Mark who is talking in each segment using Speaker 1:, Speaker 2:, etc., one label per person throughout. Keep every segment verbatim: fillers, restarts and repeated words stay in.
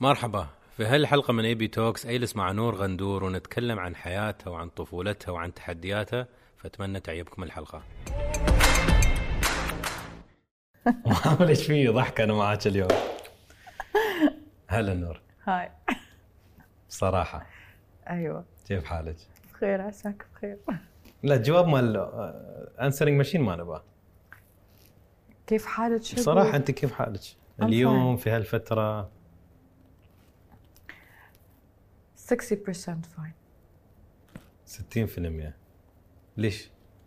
Speaker 1: مرحبا، في هالحلقة من اي بي توكس اجلس مع نور غندور ونتكلم عن حياتها وعن طفولتها وعن تحدياتها، فأتمنى تعجبكم الحلقة. ما عملش فيه ضحك أنا معاك اليوم. هلا نور.
Speaker 2: هاي.
Speaker 1: بصراحة
Speaker 2: أيوة،
Speaker 1: كيف حالك؟
Speaker 2: بخير، عساك بخير.
Speaker 1: لا جواب مال انسرينج ماشين ما نبغى.
Speaker 2: كيف حالك؟ شو
Speaker 1: بصراحة أنت كيف حالك اليوم في هالفترة؟
Speaker 2: ستين بالمية فاين.
Speaker 1: ستين بالمية. ليش؟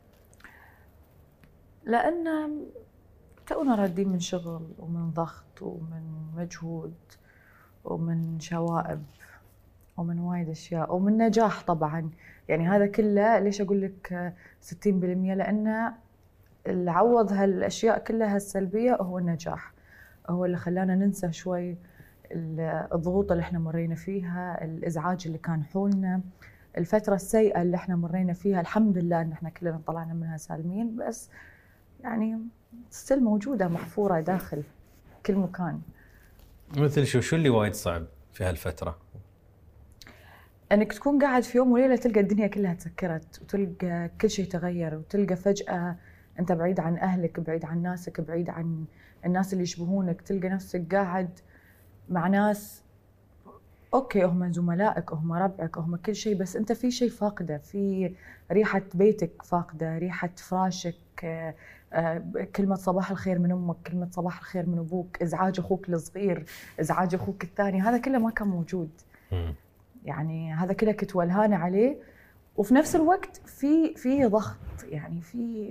Speaker 2: لأن تونا رادين من شغل ومن ضغط ومن مجهود ومن شوائب ومن وايد أشياء ومن نجاح طبعا. يعني هذا كله ليش أقول لك ستين بالمية؟ لأن اللي عوض هالأشياء كلها السلبية هو النجاح، هو اللي خلانا ننسى شوي الضغوط اللي احنا مرينا فيها، الإزعاج اللي كان حولنا، الفترة السيئة اللي احنا مرينا فيها. الحمد لله ان احنا كلنا طلعنا منها سالمين، بس يعني ستيل موجودة محفورة داخل كل مكان.
Speaker 1: مثل شو شو اللي وايد صعب في هالفترة؟
Speaker 2: انك تكون قاعد في يوم وليلة تلقى الدنيا كلها تسكرت وتلقى كل شيء تغير، وتلقى فجأة انت بعيد عن اهلك، بعيد عن ناسك، بعيد عن الناس اللي يشبهونك، تلقى نفسك قاعد مع ناس اوكي هم زملائك، هم ربعك، هم كل شيء، بس انت في شيء فاقده، في ريحه بيتك فاقده، ريحه فراشك، كلمه صباح الخير من امك، كلمه صباح الخير من ابوك، ازعاج اخوك الصغير، ازعاج اخوك الثاني، هذا كله ما كان موجود. يعني هذا كله كنت ولهانه عليه، وفي نفس الوقت في في ضغط، يعني في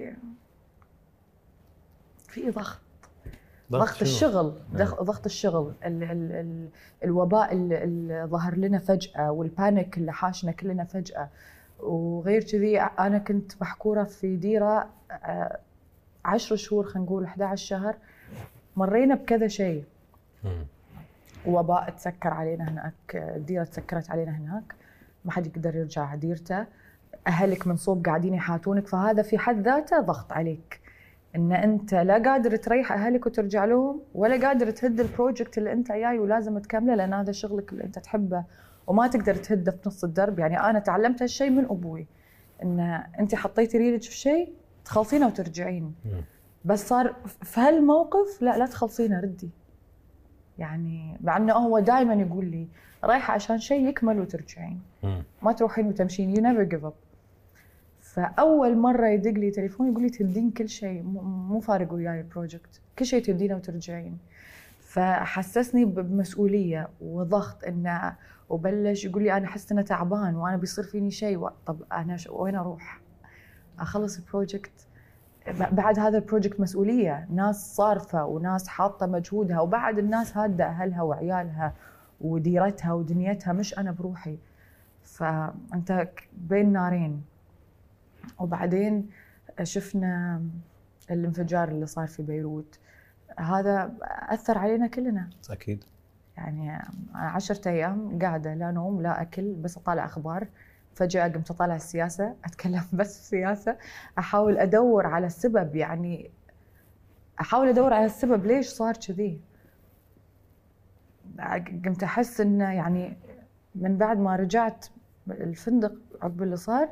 Speaker 2: في ضغط ضغط الشغل، ضغط الشغل، ال ال ال الوباء اللي ظهر لنا فجأة، والبانيك اللي حاشنا كلنا فجأة. وغير كذي أنا كنت محكورة في ديرة عشر شهور، خلينا نقول أحد عشر شهر، مرينا بكذا شيء. وباء تسكر علينا هناك، الديرة تسكرت علينا هناك، ما حد يقدر يرجع ديرته، أهلك من صوب قاعدين يحاتونك، فهذا في حد ذاته ضغط عليك، ان انت لا قادر تريح اهلك وترجع لهم، ولا قادر تهد البروجكت اللي انت جاي ولازم تكمله، لان هذا شغلك اللي انت تحبه وما تقدر تهده في نص الدرب. يعني انا تعلمت هالشيء من ابوي، ان انت حطيتي ريلك في شيء تخلصينه وترجعين، بس صار في هالموقف لا لا تخلصينه، ردي. يعني مع انه هو دائما يقول لي رايحه عشان شيء يكمل وترجعين، ما تروحين وتمشين، you never give up. فأول مرة يدق لي تليفون يقول لي تدين كل شيء، مو فارق وياي البروجكت، كل شيء تدينه وترجعين. فحسسني بمسؤولية وضغط إنه، وبلش يقول لي أنا حس إنه تعبان وأنا بيصير فيني شيء، طب أنا وين أروح؟ أخلص البروجكت، بعد هذا البروجكت مسؤولية، ناس صارفة وناس حاطة مجهودها، وبعد الناس هادة أهلها وعيالها وديرتها ودنيتها، مش أنا بروحي. فأنت بين نارين. وبعدين شفنا الانفجار اللي صار في بيروت، هذا أثر علينا كلنا
Speaker 1: أكيد.
Speaker 2: يعني عشرة أيام قاعدة لا نوم لا أكل، بس أطالع أخبار، فجأة قمت أطالع السياسة، أتكلم بس سياسة، أحاول أدور على السبب، يعني أحاول أدور على السبب ليش صار كذي. قمت أحس إنه يعني من بعد ما رجعت الفندق عقب اللي صار،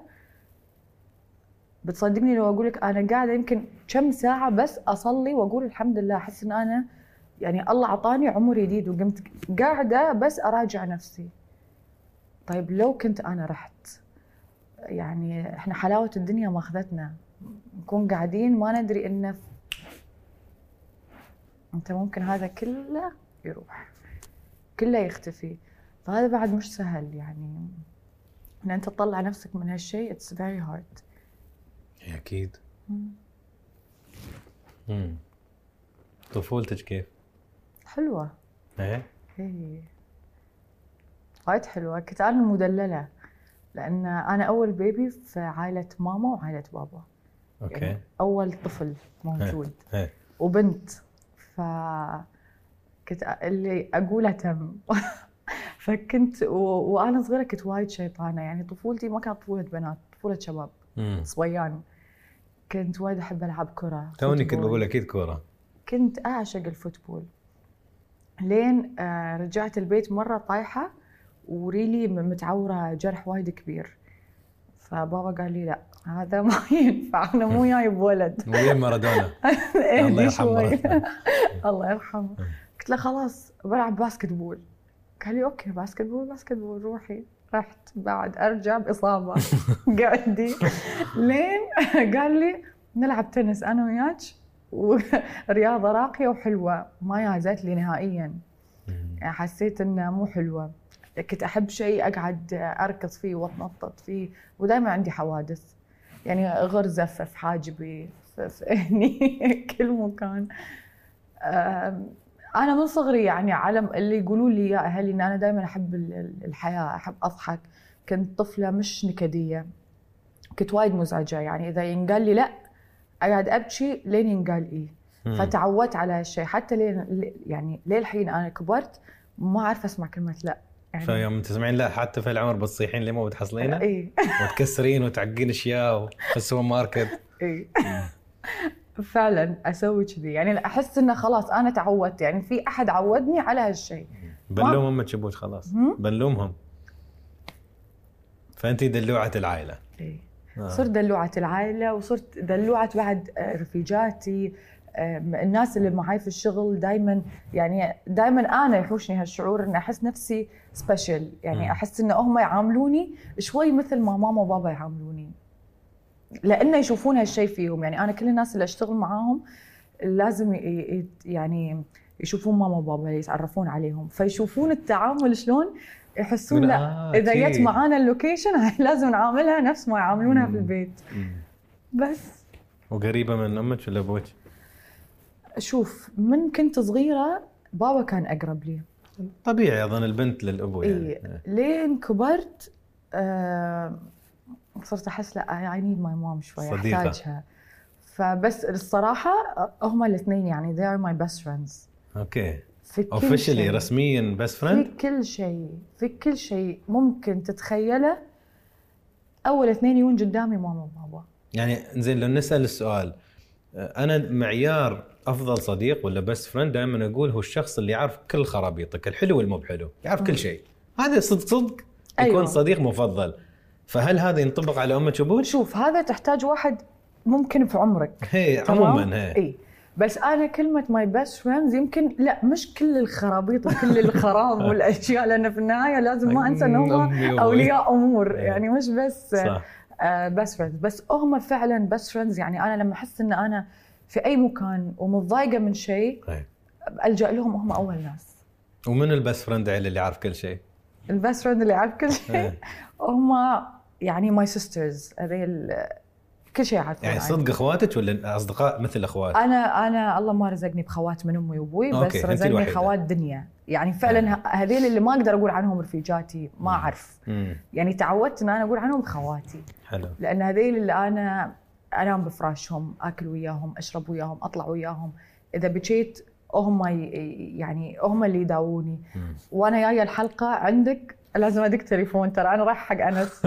Speaker 2: بتصدقني لو أقولك أنا قاعدة يمكن كم ساعة بس أصلي وأقول الحمد لله، أحس إن أنا يعني الله عطاني عمر جديد، وقمت قاعدة بس أراجع نفسي. طيب لو كنت أنا رحت، يعني إحنا حلاوة الدنيا ما أخذتنا، نكون قاعدين ما ندري إنه أنت ممكن هذا كله يروح، كله يختفي. فهذا بعد مش سهل، يعني إن أنت تطلع نفسك من هالشيء it's very hard.
Speaker 1: أكيد. امم طفولتك كيف؟
Speaker 2: حلوة.
Speaker 1: إيه؟
Speaker 2: إيه وايد حلوة. كنت أنا المدللة، لأن أنا أول بيبي في عائلة ماما وعائلة بابا.
Speaker 1: أوكي.
Speaker 2: يعني أول طفل موجود.
Speaker 1: إيه. إيه.
Speaker 2: وبنت، ف كنت اللي أقوله تم. فكنت و... وأنا صغيرة كنت وايد شيطانة، يعني طفولتي ما كانت طفولة بنات، طفولة شباب صبيان. كنت وايد أحب ألعب كرة.
Speaker 1: توني كنت بقول أكيد كرة.
Speaker 2: كنت أعشق الفوتبول، لين رجعت البيت مرة طايحة وريلي متعورة جرح وايد كبير. فبابا قال لي لا هذا ما ينفع، أنا مو جايب ولد.
Speaker 1: وين مارادونا؟
Speaker 2: الله يرحمه. الله يرحمه. قلت له خلاص بلعب باسكت بول. قال لي اوكي باسكت بول باسكت بول روحي. رحت بعد ارجع باصابه قعدي لين قال لي نلعب تنس انا وياك، ورياضه راقيه وحلوه. ما يازت لي نهائيا، يعني حسيت انها مو حلوه. كنت احب شيء اقعد اركض فيه واتنطط فيه، ودائما عندي حوادث يعني غرزه في حاجبي في هني كل مكان. أنا من صغري يعني علم اللي يقولوا لي يا أهلي إن أنا دائما أحب الحياة، أحب أضحك. كنت طفلة مش نكدية، كنت وايد مزعجة. يعني إذا ينقال لي لا أقعد أبكي لين ينقال إيه. فتعودت على هالشيء حتى لين يعني للحين أنا كبرت ما أعرف أسمع كلمة لا. يعني
Speaker 1: فيوم تسمعين لا حتى في العمر بتصيحين ليه ما بتحصلينه؟
Speaker 2: إيه
Speaker 1: وتكسرين وتعقين أشياء في السوبر ماركت.
Speaker 2: إيه فعلا اسوي كذي. يعني احس انه خلاص انا تعودت، يعني في احد عودني على هالشيء.
Speaker 1: بنلوم امك شبوت خلاص بنلومهم. فانتي دلوعه العائله.
Speaker 2: اي آه. صرت دلوعه العائله، وصرت دلوعه بعد رفيجاتي، الناس اللي معي في الشغل. دائما يعني دائما انا يحوشني هالشعور ان احس نفسي سبيشل. يعني م. احس ان هم يعاملوني شوي مثل ما ماما وبابا يعاملوني، لأنه يشوفون هالشيء فيهم. يعني أنا كل الناس اللي أشتغل معاهم لازم يعني يشوفون ماما وبابا، يتعرفون عليهم، فيشوفون التعامل شلون، يحسون لا آه إذا جت معانا اللوكيشن لازم نعاملها نفس ما يعاملونها في البيت. بس.
Speaker 1: وقريبة من أمك ولا أبوك؟
Speaker 2: شوف من كنت صغيرة بابا كان أقرب لي.
Speaker 1: طبيعي أظن البنت للأبو يعني.
Speaker 2: إيه. لين كبرت آه صرت أحس لا I need my mom شوي أحتاجها. فبس الصراحة هما الاثنين يعني they are my best friends.
Speaker 1: أوكي. officially رسميا best friend.
Speaker 2: في كل شيء في كل شيء ممكن تتخيله. أول اثنين يون قدامي ماما وبابا.
Speaker 1: يعني زين لو نسأل السؤال، أنا معيار أفضل صديق ولا best friend دائما أقول هو الشخص اللي يعرف كل خرابيطك الحلو والمو بحلو، يعرف م. كل شيء. هذا صدق صدق يكون أيوة. صديق مفضل. فهل هذا ينطبق على أمك وأبوك؟
Speaker 2: شوف هذا تحتاج واحد ممكن في عمرك.
Speaker 1: هي عموما هي.
Speaker 2: إيه. بس أنا كلمة my best friends يمكن لا مش كل الخرابيط وكل الخرام والأشياء، لأن في النهاية لازم ما أنسى أنهم أولياء أمور يعني مش بس آه best friends. بس هم فعلا best friends. يعني أنا لما أحس أن أنا في أي مكان ومتضايقة من شيء ألجأ لهم، هم أول ناس.
Speaker 1: ومن البست فريند اللي يعرف كل شيء؟
Speaker 2: البست فريند اللي يعرف كل شيء هم يعني my sisters. هذيل كل شيء يعرفون.
Speaker 1: يعني صدق اخواتك ولا اصدقاء مثل اخوات؟
Speaker 2: انا انا الله ما رزقني بخوات من امي وابوي، بس رزقني خوات دنيا. يعني فعلا هذيل اللي ما اقدر اقول عنهم رفيجاتي، ما اعرف. يعني تعودت ان انا اقول عنهم خواتي.
Speaker 1: حلو.
Speaker 2: لان هذيل اللي انا انام بفراشهم، اكل وياهم، اشرب وياهم، اطلع وياهم. اذا بكيت هم يعني هم اللي يداووني. وانا جايه الحلقه عندك لازم ادق تليفون، ترى انا رايح حق انس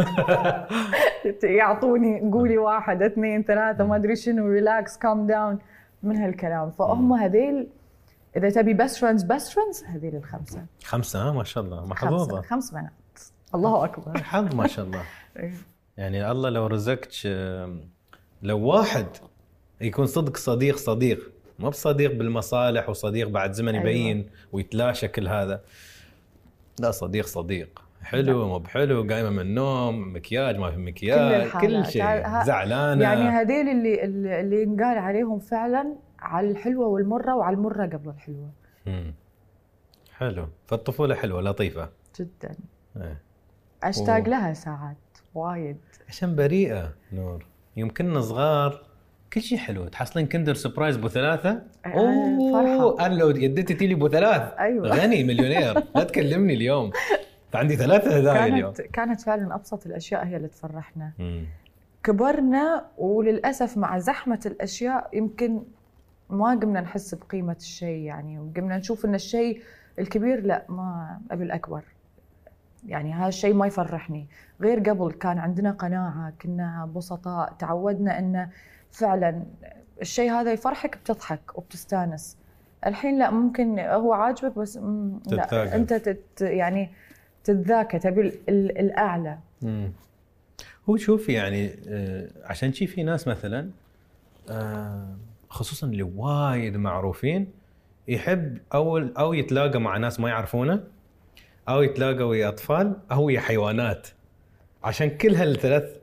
Speaker 2: يعطوني قولي واحد اثنين ثلاثه ما ادري شنو، ريلاكس كام داون من هالكلام. فهم هذيل اذا تبي بست فريندز بست فريندز هذيل الخمسه.
Speaker 1: خمسه ما شاء الله محظوظه.
Speaker 2: خمس بنات الله اكبر.
Speaker 1: حظ ما شاء الله. يعني الله لو رزقك لو واحد يكون صدق صديق صديق، مو بصديق بالمصالح وصديق بعد زمن يبين أيوة. ويتلاشى كل هذا. لا صديق صديق حلو مو بحلو، قايمه من النوم، مكياج ما في مكياج، كل, كل شيء ه... زعلانه.
Speaker 2: يعني هذيل اللي اللي ينقال عليهم فعلا على الحلوه والمره، وعلى المره قبل الحلوه.
Speaker 1: امم حلو. فالطفوله حلوه لطيفه
Speaker 2: جدا.
Speaker 1: ايه.
Speaker 2: اشتاق و... لها ساعات وايد
Speaker 1: عشان بريئه نور. يمكننا صغار كل شيء حلو، تحصلين كندر سبرايز بو ثلاثة.
Speaker 2: اوه فرحة.
Speaker 1: انا لو يديتي تيلي بو ثلاث
Speaker 2: أيوة.
Speaker 1: غني مليونير. لا تكلمني اليوم فعندي ثلاثة هدايا اليوم.
Speaker 2: كانت فعلا ابسط الاشياء هي اللي تفرحنا.
Speaker 1: مم.
Speaker 2: كبرنا وللاسف مع زحمة الاشياء يمكن ما قمنا نحس بقيمة الشيء، يعني وقمنا نشوف ان الشيء الكبير لا ما ابي الاكبر، يعني هذا الشيء ما يفرحني. غير قبل كان عندنا قناعة، كنا بسطاء، تعودنا ان فعلا الشيء هذا يفرحك بتضحك وبتستانس. الحين لا، ممكن هو عاجبك بس لا انت تت يعني تتذاكى تبي الاعلى.
Speaker 1: امم هو شوف يعني عشان شي في ناس مثلا خصوصا اللي وايد معروفين يحب اول او يتلاقى مع ناس ما يعرفونه، او يتلاقى ويا اطفال او ويا حيوانات، عشان كل هالثلاث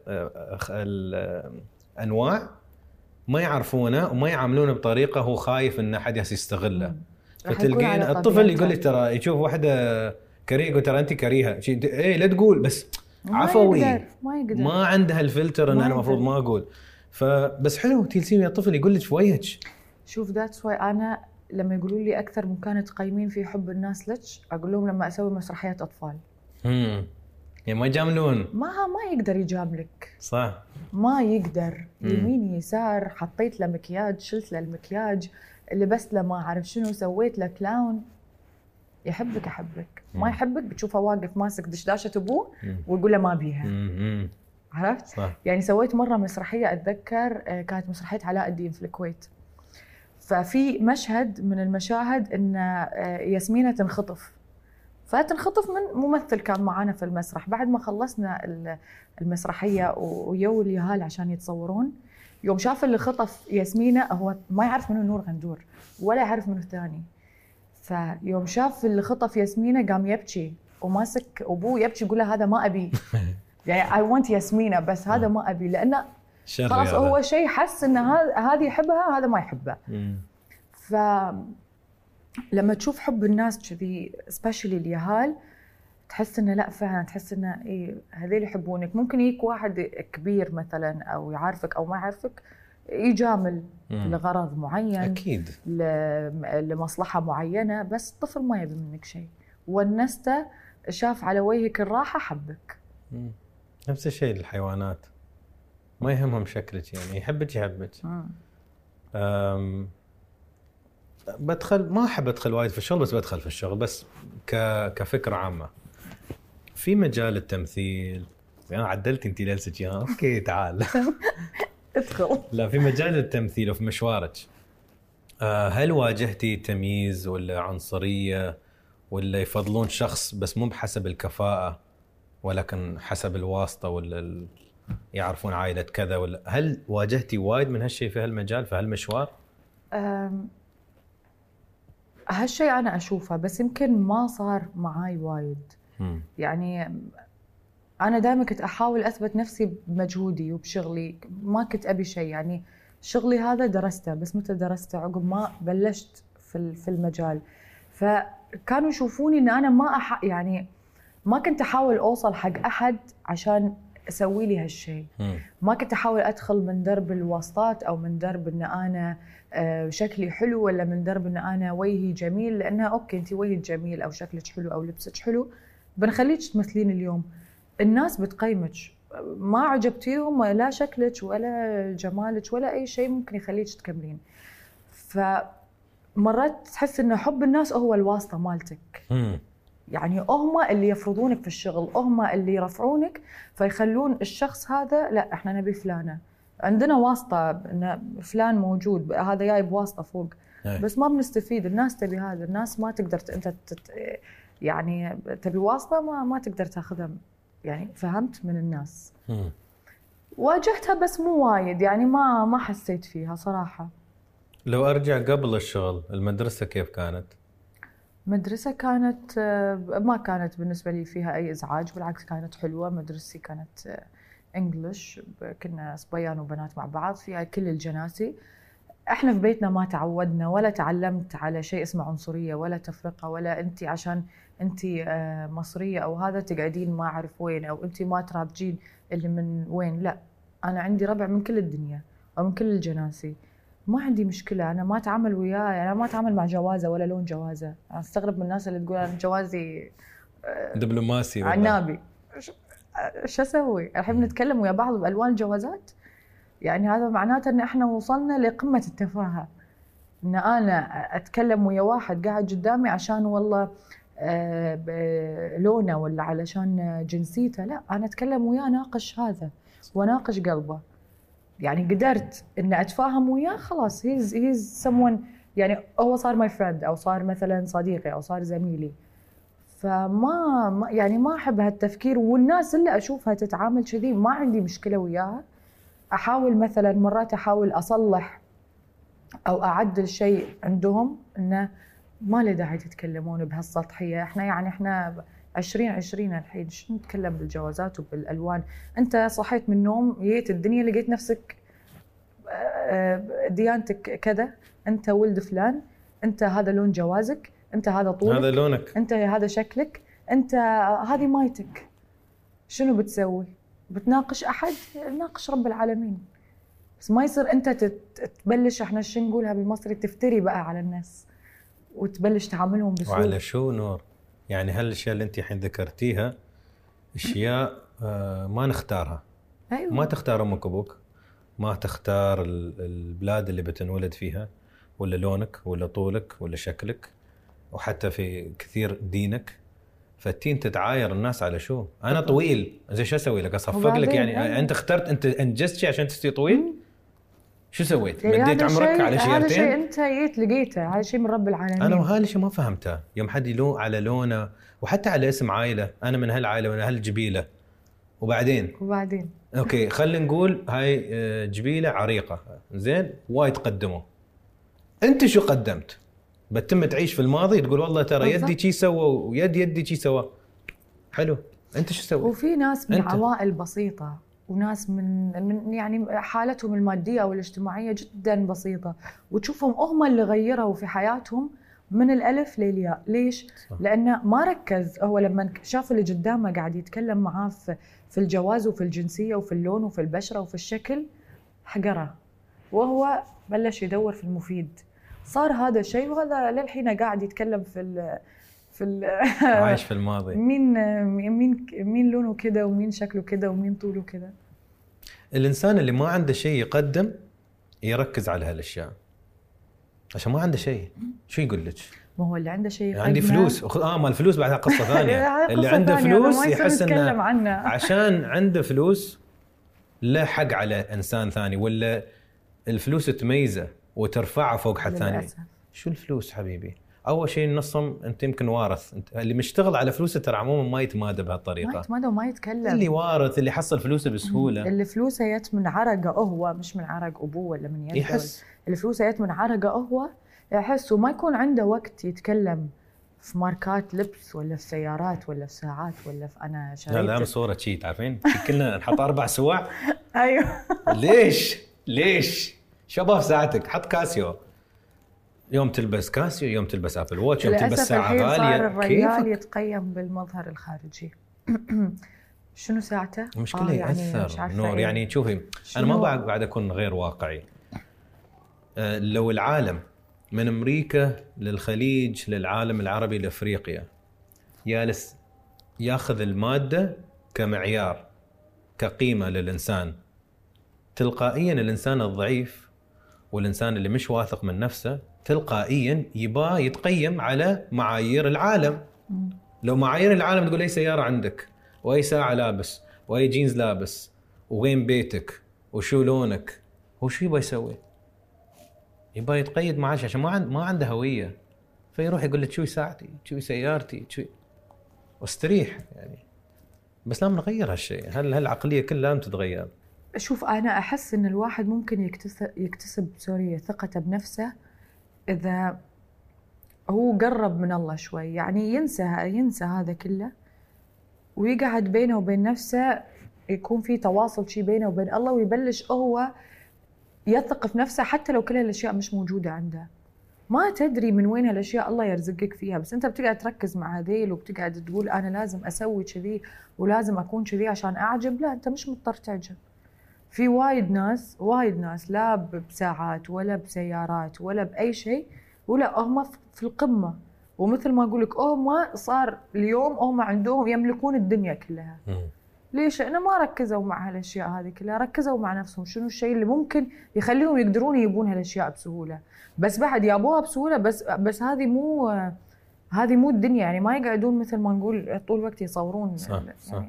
Speaker 1: الانواع ما يعرفونه وما يعاملونه بطريقه هو خايف ان احد يستغله. فتلقين الطفل يقول لي ترى يشوف واحده كريه يقول ترى انت كريهه، ايه لا تقول بس عفوي،
Speaker 2: ما يقدر ما, يقدر.
Speaker 1: ما عنده الفلتر ان انا المفروض ما اقول. فبس حلو تجلسين يا طفل يقول لك في وجهك.
Speaker 2: شوف ذاتس واي انا لما يقولوا لي اكثر مكان تقيمين في حب الناس لك، اقول لهم لما اسوي مسرحيات اطفال.
Speaker 1: امم يعني ما يجاملون.
Speaker 2: ما ما يقدر يجاملك.
Speaker 1: صح.
Speaker 2: ما يقدر. يمين يسار، حطيت له مكياج، شلت له المكياج، لبست له ما اعرف شنو، سويت له كلاون. يحبك يحبك، ما يحبك بتشوفه واقف ماسك دشداشه ابوه ويقول له ما بيها. عرفت؟
Speaker 1: صح.
Speaker 2: يعني سويت مره مسرحيه اتذكر كانت مسرحيه علاء الدين في الكويت. ففي مشهد من المشاهد ان ياسمينة تنخطف، فتنخطف من ممثل كان معانا في المسرح. بعد ما خلصنا المسرحيه ويو اليهال عشان يتصورون، يوم شاف اللي خطف ياسمينة هو ما يعرف منو نور غندور ولا يعرف منو الثاني، فيوم شاف اللي خطف ياسمينة قام يبكي وماسك ابوه يبكي يقول له هذا ما ابي، يعني اي ونت ياسمينة بس هذا ما ابي، لانه خلاص هو شيء حس ان هذه يحبها هذا ما يحبه. ف لما تشوف حب الناس كذي سبيشلي اليهال تحس انه لا فعلا، تحس انه ايه هذول يحبونك. ممكن يجيك واحد كبير مثلا او يعرفك او ما يعرفك يجامل مم. لغرض معين
Speaker 1: اكيد،
Speaker 2: لمصلحه معينه، بس الطفل ما يبي منك شيء، ونسته شاف على وجهك الراحه حبك.
Speaker 1: مم. نفس الشيء للحيوانات، ما يهمهم شكلك، يعني يحبك يحبك. أم بدخل ما احب ادخل وايد في الشغل، بس بدخل في الشغل بس ك... كفكره عامه في مجال التمثيل. انا عدلت انت للسك ها اوكي تعال
Speaker 2: ادخل.
Speaker 1: لا في مجال التمثيل وفي مشوارك هل واجهتي تمييز ولا عنصريه، ولا يفضلون شخص بس مو بحسب الكفاءه ولكن حسب الواسطه، ولا ال... يعرفون عائله كذا، ولا هل واجهتي وايد من هالشيء في هالمجال في هالمشوار؟
Speaker 2: أم... هالشيء أنا أشوفه بس يمكن ما صار معاي وايد. م. يعني أنا دائما كنت أحاول أثبت نفسي بمجهودي وبشغلي، ما كنت أبي شيء. يعني شغلي هذا درسته، بس متى درسته عقب ما بلشت في في المجال، فكانوا يشوفوني إن أنا ما أح يعني ما كنت أحاول أوصل حق أحد عشان أسوي لي هالشيء. ما كنت أحاول أدخل من درب الواسطات أو من درب إن أنا شكلي حلو، ولا من درب إن أنا وجهي جميل، لأنها أوكي أنت وجهك جميل أو شكلك حلو أو لبسك حلو بنخليك تمثلين اليوم. الناس بتقيمك، ما عجبتيهم لا شكلك ولا جمالك ولا أي شيء ممكن يخليك تكملين. فمرات تحس إن حب الناس هو الواسطة مالتك. يعني هم اللي يفرضونك في الشغل، هم اللي يرفعونك فيخلون الشخص هذا لا احنا نبي فلانه، عندنا واسطه ان فلان موجود هذا جاي بواسطه فوق. هي. بس ما بنستفيد. الناس تبي هذا، الناس ما تقدر انت تت يعني تبي واسطه ما ما تقدر تاخذها، يعني فهمت من الناس. م. واجهتها بس مو وايد، يعني ما ما حسيت فيها صراحه.
Speaker 1: لو ارجع قبل الشغل المدرسه كيف كانت؟
Speaker 2: مدرسة كانت ما كانت بالنسبة لي فيها أي إزعاج، بالعكس كانت حلوة. مدرستي كانت إنجليش، كنا صبيان وبنات مع بعض، فيها كل الجناسي. إحنا في بيتنا ما تعودنا ولا تعلمت على شيء اسمه عنصرية ولا تفرقة، ولا أنت عشان أنت مصرية أو هذا تقعدين ما أعرف وين، أو أنت ما ترابجين اللي من وين. لا، أنا عندي ربع من كل الدنيا أو من كل الجناسي، ما عندي مشكلة. أنا ما أتعامل وياه، يعني أنا ما أتعامل مع جوازة ولا لون جوازة. أنا أستغرب من الناس اللي تقول أنا جوازي
Speaker 1: دبلوماسي
Speaker 2: عنابي. شو أسوي؟ الحين نتكلم ويا بعض بألوان جوازات، يعني هذا معناته أن إحنا وصلنا لقمة التفاهة. إن أنا أتكلم ويا واحد قاعد قدامي عشان والله لونه ولا علشان جنسيته، لا، أنا أتكلم وياه ناقش هذا وناقش قلبه. يعني قدرت إن أتفاهم وياه، خلاص he's he's someone يعني هو صار ماي فريند او صار مثلا صديقي او صار زميلي. فما ما يعني ما احب هالتفكير، والناس اللي اشوفها تتعامل كذي ما عندي مشكله وياها. احاول مثلا مرات احاول اصلح او اعدل شيء عندهم، انه ما له داعي تتكلمون بهالسطحيه، احنا يعني احنا عشرين عشرين الحين شو نتكلم بالجوازات وبالالوان. انت صحيت من النوم جيت الدنيا لقيت نفسك ديانتك كذا، انت ولد فلان، انت هذا لون جوازك، انت هذا طولك،
Speaker 1: هذا لونك،
Speaker 2: انت هذا شكلك، انت هذه مايتك. شنو بتسوي؟ بتناقش احد؟ ناقش رب العالمين. بس ما يصير انت تبلش، احنا شو نقولها بالمصري، تفتري بقى على الناس وتبلش تعاملهم بسوء.
Speaker 1: وعلى شو نور؟ يعني هالاشياء اللي انت الحين ذكرتيها اشياء ما نختارها.
Speaker 2: أيوة.
Speaker 1: ما تختار امك وابوك، ما تختار البلاد اللي بتنولد فيها، ولا لونك ولا طولك ولا شكلك، وحتى في كثير دينك. فالتين تتعاير الناس على شو؟ انا بالضبط. طويل زي شو اسوي لك؟ اصفق لك يعني؟ أيوة. انت اخترت، انت انجزت شيء عشان تصير طويل. مم. شو سويت؟
Speaker 2: يعني
Speaker 1: مديت عمرك على شيئتين؟
Speaker 2: هذا شيء انت جيت لقيته، هذا شيء من رب العالمين.
Speaker 1: انا وهذا الشيء ما فهمته يوم حد يلو على لونه وحتى على اسم عائله. انا من هالعائله ومن هالجبيله، وبعدين
Speaker 2: وبعدين
Speaker 1: اوكي خلينا نقول هاي جبيله عريقه، زين، وايد قدموا. انت شو قدمت؟ بتم تعيش في الماضي تقول والله ترى يدي شي سوى ويد يدي شي سوى. حلو، انت شو سويت؟
Speaker 2: وفي ناس من عوائل بسيطه، وناس من من يعني حالتهم الماديه او الاجتماعيه جدا بسيطه، وتشوفهم هم اللي غيروا في حياتهم من الالف للياء. ليش؟ صح. لانه ما ركز هو لما شاف اللي قدامه قاعد يتكلم معاه في في الجواز وفي الجنسيه وفي اللون وفي البشره وفي الشكل، حقره، وهو بلش يدور في المفيد. صار هذا الشيء، وهذا للحين قاعد يتكلم في ال في ال
Speaker 1: عايش في الماضي.
Speaker 2: مين مين مين لونه كده ومين شكله كده ومين طوله كده.
Speaker 1: الانسان اللي ما عنده شيء يقدم يركز على هالاشياء عشان ما عنده شيء. شو يقول لك؟
Speaker 2: ما هو اللي عنده شيء
Speaker 1: عندي فلوس. اه ما الفلوس بعدها قصه ثانيه. اللي عنده فلوس يحس انه عشان عنده فلوس له حق على انسان ثاني، ولا الفلوس تميزه وترفعه فوق حد ثاني. شو الفلوس حبيبي؟ اول شيء النصم انت يمكن وارث. انت اللي مشتغل على فلوسه ترى عموما ما يتمادى بهالطريقه،
Speaker 2: ما يتمادى وما يتكلم.
Speaker 1: اللي وارث، اللي حصل فلوسه بسهوله،
Speaker 2: اللي فلوسه جت من عرقه هو، مش من عرق ابوه ولا من يده.
Speaker 1: يحس
Speaker 2: اللي فلوسه جت من عرقه هو يحس، وما يكون عنده وقت يتكلم في ماركات لبس ولا في سيارات ولا في ساعات ولا في انا شريت.
Speaker 1: لا لا صوره شي تعرفين كلنا نحط اربع سواع.
Speaker 2: ايوه
Speaker 1: ليش ليش شباب ساعتك حط كاسيو، يوم تلبس كاسيو، يوم تلبس ابل واتش، يوم تلبس ساعه غاليه.
Speaker 2: صار الرجال يتقيم بالمظهر الخارجي. شنو ساعته؟
Speaker 1: المشكله آه ياثر يعني نور. يعني شوفي انا ما بعد اكون غير واقعي. أه لو العالم من امريكا للخليج للعالم العربي لافريقيا جالس ياخذ الماده كمعيار كقيمه للانسان، تلقائيا الانسان الضعيف والانسان اللي مش واثق من نفسه تلقائيا يبا يتقيم على معايير العالم. لو معايير العالم تقول اي سياره عندك، واي ساعه لابس، واي جينز لابس، وين بيتك، وشو لونك، هو شو يبا يسوي؟ يبا يتقيد معاش عشان ما عنده ما عنده هويه، فيروح يقول لك شو ساعتي، شو سيارتي، شو، واستريح يعني. بس لازم نغير هالشيء. هل هالعقليه كلها لازم تتغير.
Speaker 2: شوف انا احس ان الواحد ممكن يكتسب يكتسب سوري ثقته بنفسه اذا هو قرب من الله شوي، يعني ينسى ينسى هذا كله ويقعد بينه وبين نفسه، يكون في تواصل شيء بينه وبين الله، ويبلش هو يثق في نفسه حتى لو كل الاشياء مش موجوده عنده. ما تدري من وين هالاشياء الله يرزقك فيها، بس انت بتقعد تركز مع هذيل وبتقعد تقول انا لازم اسوي كذي ولازم اكون كذي عشان اعجب. لا، انت مش مضطر تعجب. في وايد ناس وايد ناس لا بساعات ولا بسيارات ولا باي شيء، ولا هم في القمه. ومثل ما اقول لك هم صار اليوم هم عندهم يملكون الدنيا كلها. ليش؟ لأنه ما ركزوا مع هالاشياء هذه كلها، ركزوا مع نفسهم شنو الشيء اللي ممكن يخليهم يقدرون يجيبون هالاشياء بسهوله. بس بعد يابوها بسهوله، بس بس هذه مو هذه مو الدنيا. يعني ما يقعدون مثل ما نقول طول الوقت يصورون.
Speaker 1: صح
Speaker 2: يعني
Speaker 1: صح.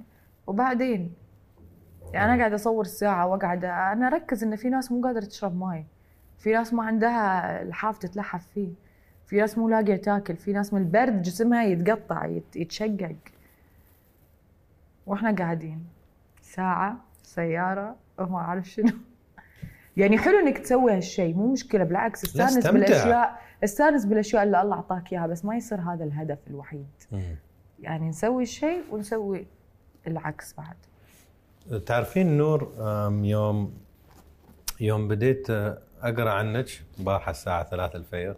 Speaker 2: وبعدين يعني انا قاعده اصور الساعه واقعد انا اركز ان في ناس مو قادره تشرب ماي، في ناس ما عندها الحاف تتلحف فيه، في ناس مو لاقيه تاكل، في ناس من البرد جسمها يتقطع يتشقق، واحنا قاعدين ساعه سياره وما اعرف شنو. يعني حلو انك تسوي هالشيء، مو مشكله، بالعكس استانس بالاشياء، استانس بالاشياء اللي الله اعطاك اياها، بس ما يصير هذا الهدف الوحيد. مم. يعني نسوي الشيء ونسوي العكس بعد.
Speaker 1: تعرفين نور، يوم يوم بديت اقرا عنك امبارحه الساعه ثلاثة الفجر،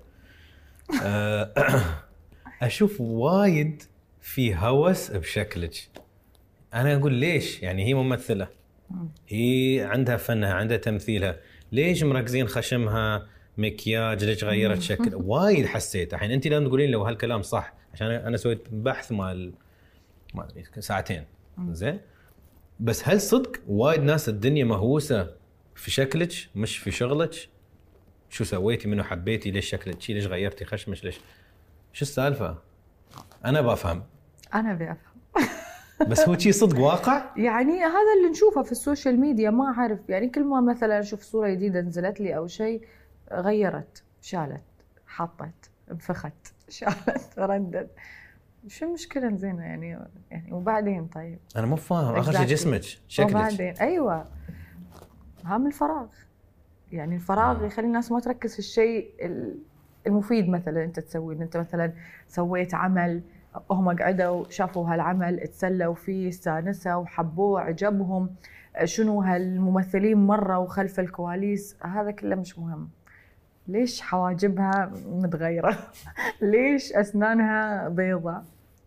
Speaker 1: اشوف وايد في هوس بشكلك. انا اقول ليش؟ يعني هي ممثله، هي عندها فنها، عندها تمثيلها، ليش مركزين خشمها مكياج؟ ليش غيرت شكل؟ وايد حسيت الحين انت لازم تقولين لو هالكلام صح، عشان انا سويت بحث مال ما ادري ساعتين زين. بس هل صدق وايد ناس الدنيا مهووسه في شكلك مش في شغلك؟ شو سويتي؟ منو حبيتي؟ ليش شكلك شي؟ ليش غيرتي خشمك؟ ليش؟ شو السالفه؟ انا بفهم،
Speaker 2: انا بفهم.
Speaker 1: بس هو شي صدق واقع؟
Speaker 2: يعني هذا اللي نشوفه في السوشيال ميديا، ما اعرف يعني كل ما مثلا اشوف صوره جديده نزلت لي او شيء، غيرت، شالت، حطت، انفخت، شالت، ردت. شو المشكله؟ زينه يعني يعني وبعدين طيب
Speaker 1: انا مو فاهم اخر شيء جسمك شكلك
Speaker 2: وبعدين ايوه هام الفراغ. يعني الفراغ م. يخلي الناس ما تركز في الشيء المفيد. مثلا انت تسوي، انت مثلا سويت عمل، هم قعدوا شافوا هالعمل اتسلوا فيه، استانسوا وحبوه، عجبهم، شنو هالممثلين مرة وخلف الكواليس، هذا كله مش مهم. ليش حواجبها متغيرة؟ ليش أسنانها بيضة؟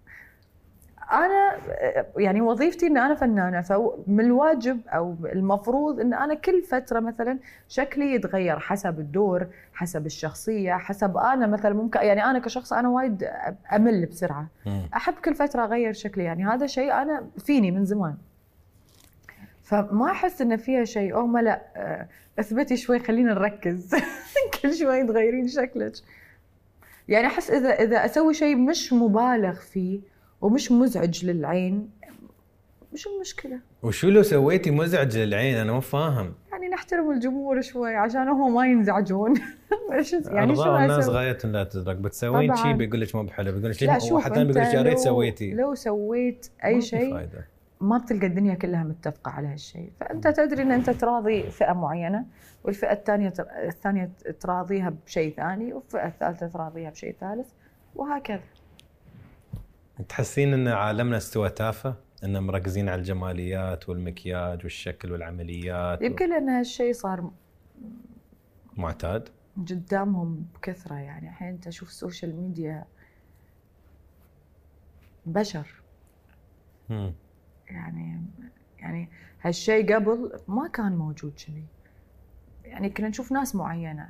Speaker 2: أنا يعني وظيفتي إن أنا فنانة، فمن الواجب أو المفروض إن أنا كل فترة مثلا شكلي يتغير حسب الدور، حسب الشخصية، حسب أنا مثلا ممكن يعني أنا كشخص أنا وايد أمل بسرعة، أحب كل فترة أغير شكلي. يعني هذا شيء أنا فيني من زمان، فما أحس إن فيها شيء أو ما لا اثبتي شوي خلينا نركز. كل شوي تغيرين شكلك. يعني أحس إذا إذا أسوي شيء مش مبالغ فيه ومش مزعج للعين، مش المشكلة.
Speaker 1: وشو لو سويتي مزعج للعين؟ أنا ما فاهم.
Speaker 2: يعني نحترم الجمهور شوي عشان هم ما ينزعجون. يعني شو
Speaker 1: الناس غاية لا تدرك، بتسوين شيء بيقول لك مو بحلو، بيقول لك ليش حتى بيقول لك يا ريت سويتي.
Speaker 2: لو سويت أي شيء ما بتلقى الدنيا كلها متفقة على هالشيء، فأنت تدري إن أنت تراضي فئة معينة، والفئة الثانية الثانية تراضيها بشيء ثاني، والفئة الثالثة تراضيها بشيء ثالث، وهكذا.
Speaker 1: تحسين ان عالمنا استوى تافه، ان مركزين على الجماليات والمكياج والشكل والعمليات؟
Speaker 2: يمكن لان هالشيء صار
Speaker 1: معتاد
Speaker 2: قدامهم بكثره. يعني الحين انت شوف السوشيال ميديا بشر. مم. يعني يعني هالشيء قبل ما كان موجود كذي. يعني كنا نشوف ناس معينه،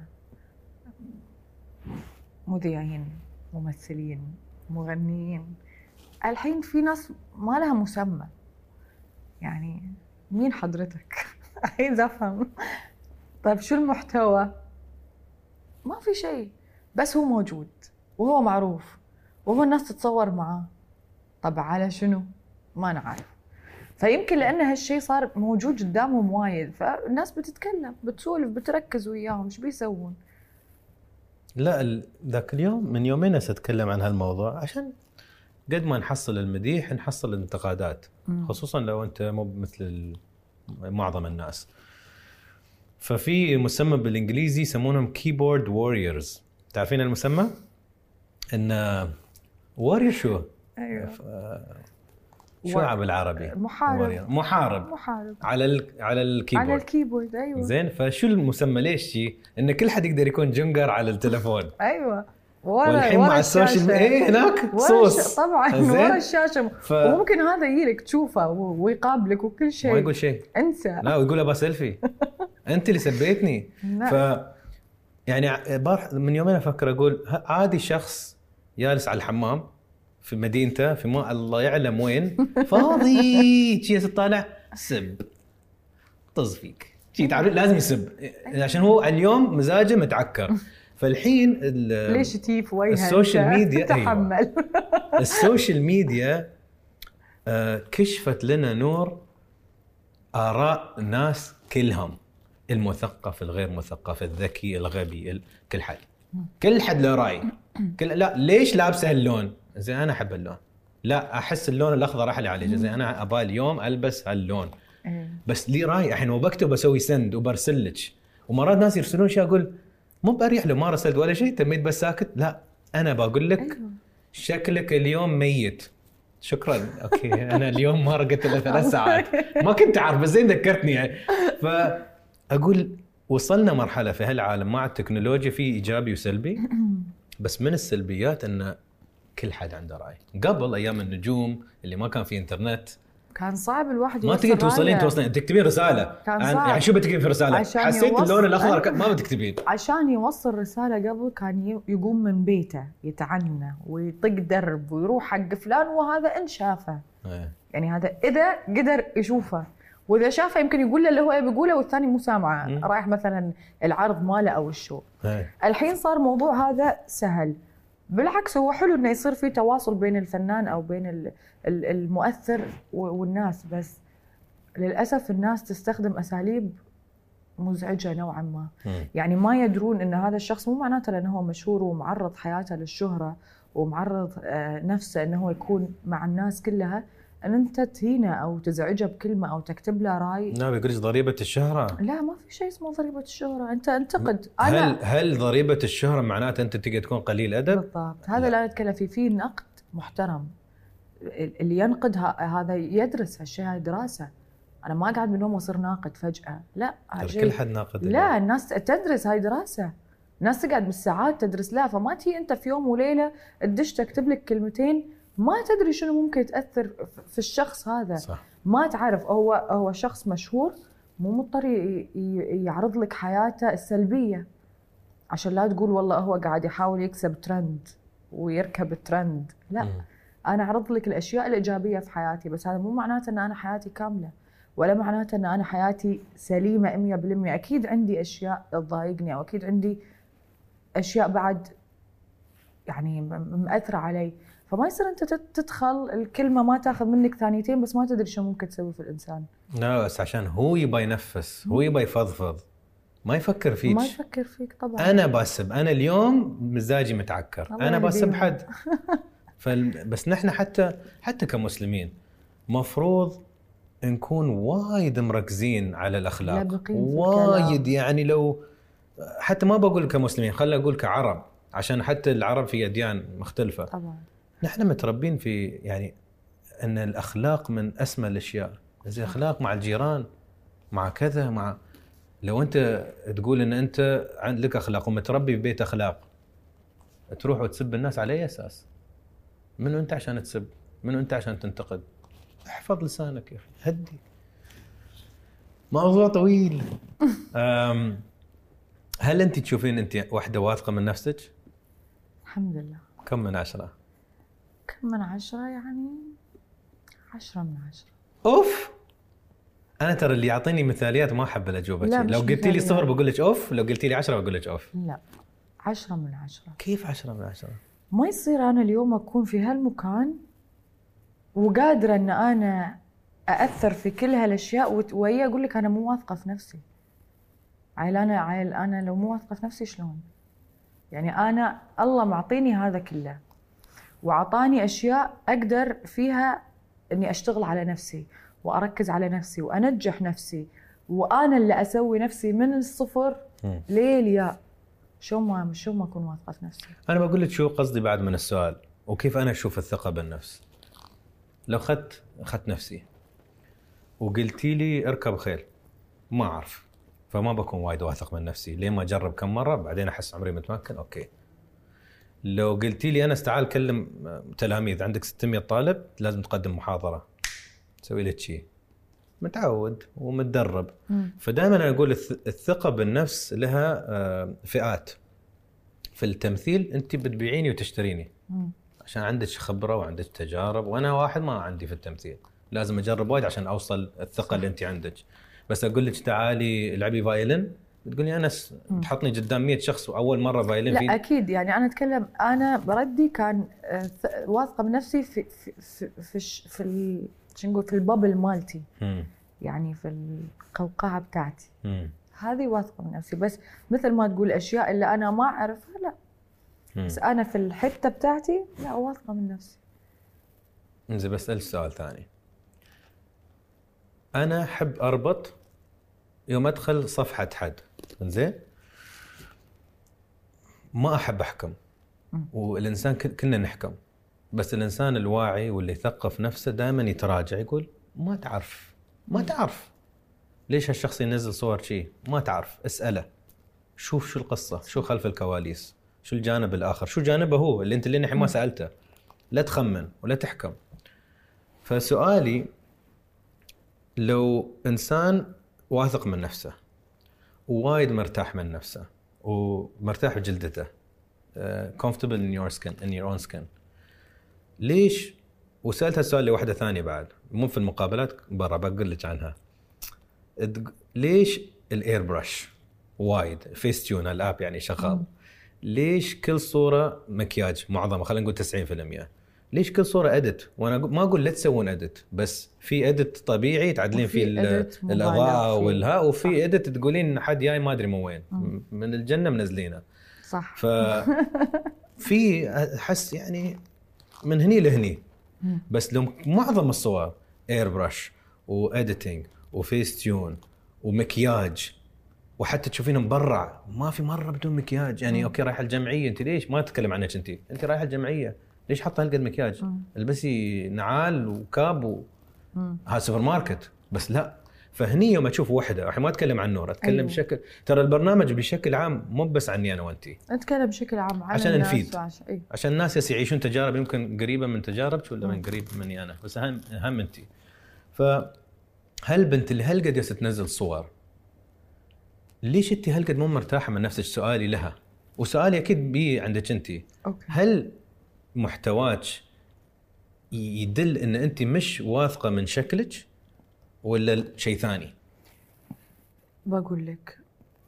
Speaker 2: مذيعين، ممثلين، مغنيين. الحين في ناس ما لها مسمى. يعني مين حضرتك؟ عايز افهم. طيب شو المحتوى؟ ما في شيء، بس هو موجود وهو معروف وهو الناس تتصور معاه. طب على شنو؟ ما نعرف. فيمكن لان هالشيء صار موجود قدامهم وايد، فالناس بتتكلم، بتسولف، بتركز وياهم ايش بيسوون.
Speaker 1: لا ذاك اليوم من يومين اتكلم عن هالموضوع، عشان قد ما نحصل المديح نحصل الانتقادات، خصوصا لو انت مو مثل معظم الناس. ففي مسمى بالانجليزي يسمونهم كيبورد ووريرز. تعرفين المسمى؟ ان وورير شو؟
Speaker 2: ايوه
Speaker 1: شو بالعربي؟
Speaker 2: محارب.
Speaker 1: محارب
Speaker 2: محارب
Speaker 1: على ال... على الكيبورد.
Speaker 2: على الكيبورد ايوه.
Speaker 1: زين، فشو المسمى ليش شيء؟ ان كل حد يقدر يكون جنجر على التليفون.
Speaker 2: ايوه.
Speaker 1: والحين مع السوشيال ايه هناك صوص
Speaker 2: طبعا ورا الشاشه. ف... وممكن هذا يجيلك تشوفه ويقابلك وكل شيء،
Speaker 1: ما يقول شيء،
Speaker 2: انسى.
Speaker 1: لا ويقول ابا سيلفي. انت اللي سبيتني. ف يعني من يومين افكر اقول عادي شخص جالس على الحمام في مدينته في ما الله يعلم وين، فاضي شي تطالع سب طز فيك شي، تعرف لازم يسب عشان هو اليوم مزاجه متعكر. فالحين
Speaker 2: ليش تيف وجهك
Speaker 1: السوشيال ميديا
Speaker 2: تحمل.
Speaker 1: أيوة. السوشيال ميديا كشفت لنا نور آراء الناس كلهم، المثقف الغير مثقف، الذكي الغبي، ال... كل حد كل حد له راي. كل لا ليش لابسه هاللون؟ زين انا احب اللون، لا احس اللون الاخضر احلى علي، زين انا ابغى اليوم البس هاللون. بس لي راي الحين، وبكتب بسوي سند وبرسلك. ومرات ناس يرسلون شيء اقول مو بريح له، ما رسلت ولا شيء، تميت بس ساكت. لا انا بقول لك شكلك اليوم ميت، شكرا اوكي انا اليوم ما رقدت الا ثلاث ساعات، ما كنت اعرف بس زين ذكرتني يعني. فاقول وصلنا مرحله في هالعالم مع التكنولوجيا في ايجابي وسلبي، بس من السلبيات ان كل حد عنده راي. قبل ايام النجوم اللي ما كان في انترنت
Speaker 2: كان صعب الواحد
Speaker 1: ما تقدر توصلين توصلين تكتبين رساله. يعني شو بتكتبين في رساله؟ حسيت اللون الاخضر ما بتكتبين.
Speaker 2: عشان يوصل رساله قبل كان يقوم من بيته يتعنى ويطق درب ويروح حق فلان، وهذا ان شافه
Speaker 1: أيه.
Speaker 2: يعني هذا اذا قدر يشوفه، واذا شافه يمكن يقول له اللي هو بيقوله والثاني مو سامعه، رايح مثلا العرض ماله او الشو.
Speaker 1: أيه.
Speaker 2: الحين صار موضوع هذا سهل، بالعكس هو حلو انه يصير في تواصل بين الفنان او بين المؤثر والناس، بس للاسف الناس تستخدم اساليب مزعجه نوعا ما.
Speaker 1: م.
Speaker 2: يعني ما يدرون ان هذا الشخص مو معناته لانه هو مشهور ومعرض حياته للشهره ومعرض نفسه انه هو يكون مع الناس كلها ان انت تهينه او تزعجه بكلمه او تكتب له راي.
Speaker 1: لا بيقولش ضريبه الشهره.
Speaker 2: لا ما في شيء اسمه ضريبه الشهره، انت انتقد.
Speaker 1: هل أنا هل ضريبه الشهره معناته انت تقدر تكون قليل ادب؟
Speaker 2: بالضبط، هذا لا نتكلم فيه. في نقد محترم، اللي ينقد هذا يدرس هالشيء، هاي دراسه. انا ما قاعد من اليوم واصير ناقد فجاه، لا
Speaker 1: كل حد ناقد.
Speaker 2: لا الناس تدرس، هاي دراسه، الناس تقعد بالساعات تدرس لها. فما تي انت في يوم وليله تدش تكتب لك كلمتين ما تدري شنو ممكن تاثر في الشخص هذا.
Speaker 1: صح.
Speaker 2: ما تعرف هو هو شخص مشهور مو مضطر يعرض لك حياته السلبيه عشان لا تقول والله هو قاعد يحاول يكسب ترند ويركب الترند. لا م. انا اعرض لك الاشياء الايجابيه في حياتي، بس هذا مو معناته ان انا حياتي كامله، ولا معناته ان انا حياتي سليمه مية بالمية. اكيد عندي اشياء تضايقني، او اكيد عندي اشياء بعد يعني مأثره علي. فما يصير انت تدخل الكلمه ما تاخذ منك ثانيتين بس ما تدري شو ممكن تسوي في الانسان.
Speaker 1: لا بس عشان هو يبى ينفس، هو يبى يفضفض، ما يفكر فيك.
Speaker 2: ما يفكر فيك طبعا.
Speaker 1: انا بسب، انا اليوم مزاجي متعكر، انا بسب حد. بس نحن حتى حتى كمسلمين مفروض نكون وايد مركزين على الاخلاق، وايد يعني. لو حتى ما بقول كمسلمين، خلي اقول كعرب، عشان حتى العرب في اديان مختلفه
Speaker 2: طبعا.
Speaker 1: نحن متربين في يعني ان الاخلاق من اسمى الاشياء. زي اخلاق مع الجيران، مع كذا، مع لو انت تقول ان انت عندك اخلاق ومتربي في بيت اخلاق، تروح وتسب الناس على اي اساس؟ منو انت عشان تسب؟ منو انت عشان تنتقد؟ احفظ لسانك يا اخي، هدي. موضوع طويل. هل انت تشوفين انت واحده واثقه من نفسك؟
Speaker 2: الحمد لله.
Speaker 1: كم من عشرة؟
Speaker 2: كم من عشرة يعني عشرة من عشرة.
Speaker 1: اوف. انا ترى اللي يعطيني مثاليات ما احب الاجوبه. لو قلتي لي صفر بقول لك اوف، لو قلتي لي عشرة بقول لك اوف.
Speaker 2: لا عشرة من عشرة.
Speaker 1: كيف عشرة من عشرة؟
Speaker 2: ما يصير انا اليوم اكون في هالمكان وقادره ان انا ااثر في كل هالاشياء وهي اقول لك انا مو واثقه في نفسي. عيل انا عيل انا لو مو واثقه في نفسي شلون؟ يعني انا الله معطيني هذا كله وعطاني اشياء اقدر فيها اني اشتغل على نفسي واركز على نفسي وانجح نفسي، وانا اللي اسوي نفسي من الصفر للياء. شو ما شو ما اكون واثقه في نفسي.
Speaker 1: انا بقول لك شو قصدي بعد من السؤال وكيف انا اشوف الثقه بالنفس. لو اخذت اخذت نفسي وقلتي لي اركب خيل، ما اعرف، فما بكون وايد واثق من نفسي لين ما اجرب كم مره، بعدين احس عمري متمكن. اوكي. لو قلتي لي انا استعال كلم تلاميذ، عندك ستمية طالب لازم تقدم محاضره، تسوي لك شيء، متعود ومتدرب. فدائما انا اقول الثقه بالنفس لها فئات. في التمثيل انت بتبيعيني وتشتريني مم. عشان عندك خبره وعندك تجارب، وانا واحد ما عندي في التمثيل، لازم اجرب وايد عشان اوصل الثقه اللي انت عندك. بس اقول لك تعالي العبي فايلن، بتقولي انا س... تحطني قدام مية شخص واول مره فايلن.
Speaker 2: لا
Speaker 1: في...
Speaker 2: اكيد يعني انا اتكلم، انا بردي كان واثقه بنفسي في في في في, في ال... شو نقول في البابل مالتي،
Speaker 1: مم.
Speaker 2: يعني في القوقعه بتاعتي.
Speaker 1: مم.
Speaker 2: هذه واثقه من نفسي. بس مثل ما تقول اشياء اللي انا ما اعرفها لا، بس انا في الحته بتاعتي لا واثقه من نفسي.
Speaker 1: انزين بسألك سؤال ثاني. انا احب اربط يوم ادخل صفحه حد، انزين ما احب احكم، والانسان كلنا نحكم، بس الانسان الواعي واللي يثقف نفسه دائما يتراجع، يقول ما تعرف ما تعرف ليش هالشخص ينزل صور شيء، ما تعرف، اساله، شوف شو القصه، شو خلف الكواليس، شو الجانب الاخر، شو جانبه هو اللي انت اللي نحن ما سالته. لا تخمن ولا تحكم. فسؤالي، لو انسان واثق من نفسه ووايد مرتاح من نفسه ومرتاح بجلدته uh, comfortable in your skin in your own skin، ليش؟ وسألت هالسؤال لواحدة ثانية بعد مو في المقابلات برا بقول لك عنها، ليش الاير برش وايد فيس تيون الاب يعني شغال، ليش كل صورة مكياج معظمها خلينا نقول تسعين بالمئة، ليش كل صورة ادت؟ وانا ما اقول لا تسوون ادت، بس في ادت طبيعي تعدلين فيه الاضاءة والها، وفي ادت تقولين حد جاي ما ادري من وين مم. من الجنة منزلينه
Speaker 2: صح.
Speaker 1: ف في احس يعني من هني لهني، بس لو معظم الصور اير برش واديتنج وفيس تيون ومكياج، وحتى تشوفين مبرع ما في مره بدون مكياج يعني. مم. اوكي رايحه الجمعيه، انت ليش ما تتكلم عنك؟ انت انت رايحه الجمعيه ليش حاطه هالقد مكياج؟ مم. البسي نعال وكاب و... هذا سوبر ماركت بس لا. فهني يوم اشوف وحده، الحين ما اتكلم عن نور، اتكلم أيوه. بشكل ترى البرنامج بشكل عام مو بس عني انا وانتي،
Speaker 2: اتكلم بشكل عام عن
Speaker 1: عشان نفيد،
Speaker 2: وعشان, أيوه.
Speaker 1: عشان الناس يعيشون تجارب يمكن قريبه من تجاربك ولا من قريب مني انا، بس اهم اهم انتي. فهالبنت اللي هالقد يس تنزل صور، ليش انت هالقد مو مرتاحه من نفسك؟ سؤالي لها، وسؤالي اكيد بي عندك انت. هل محتواك يدل ان انت مش واثقه من شكلك ولا شيء ثاني؟
Speaker 2: بقول لك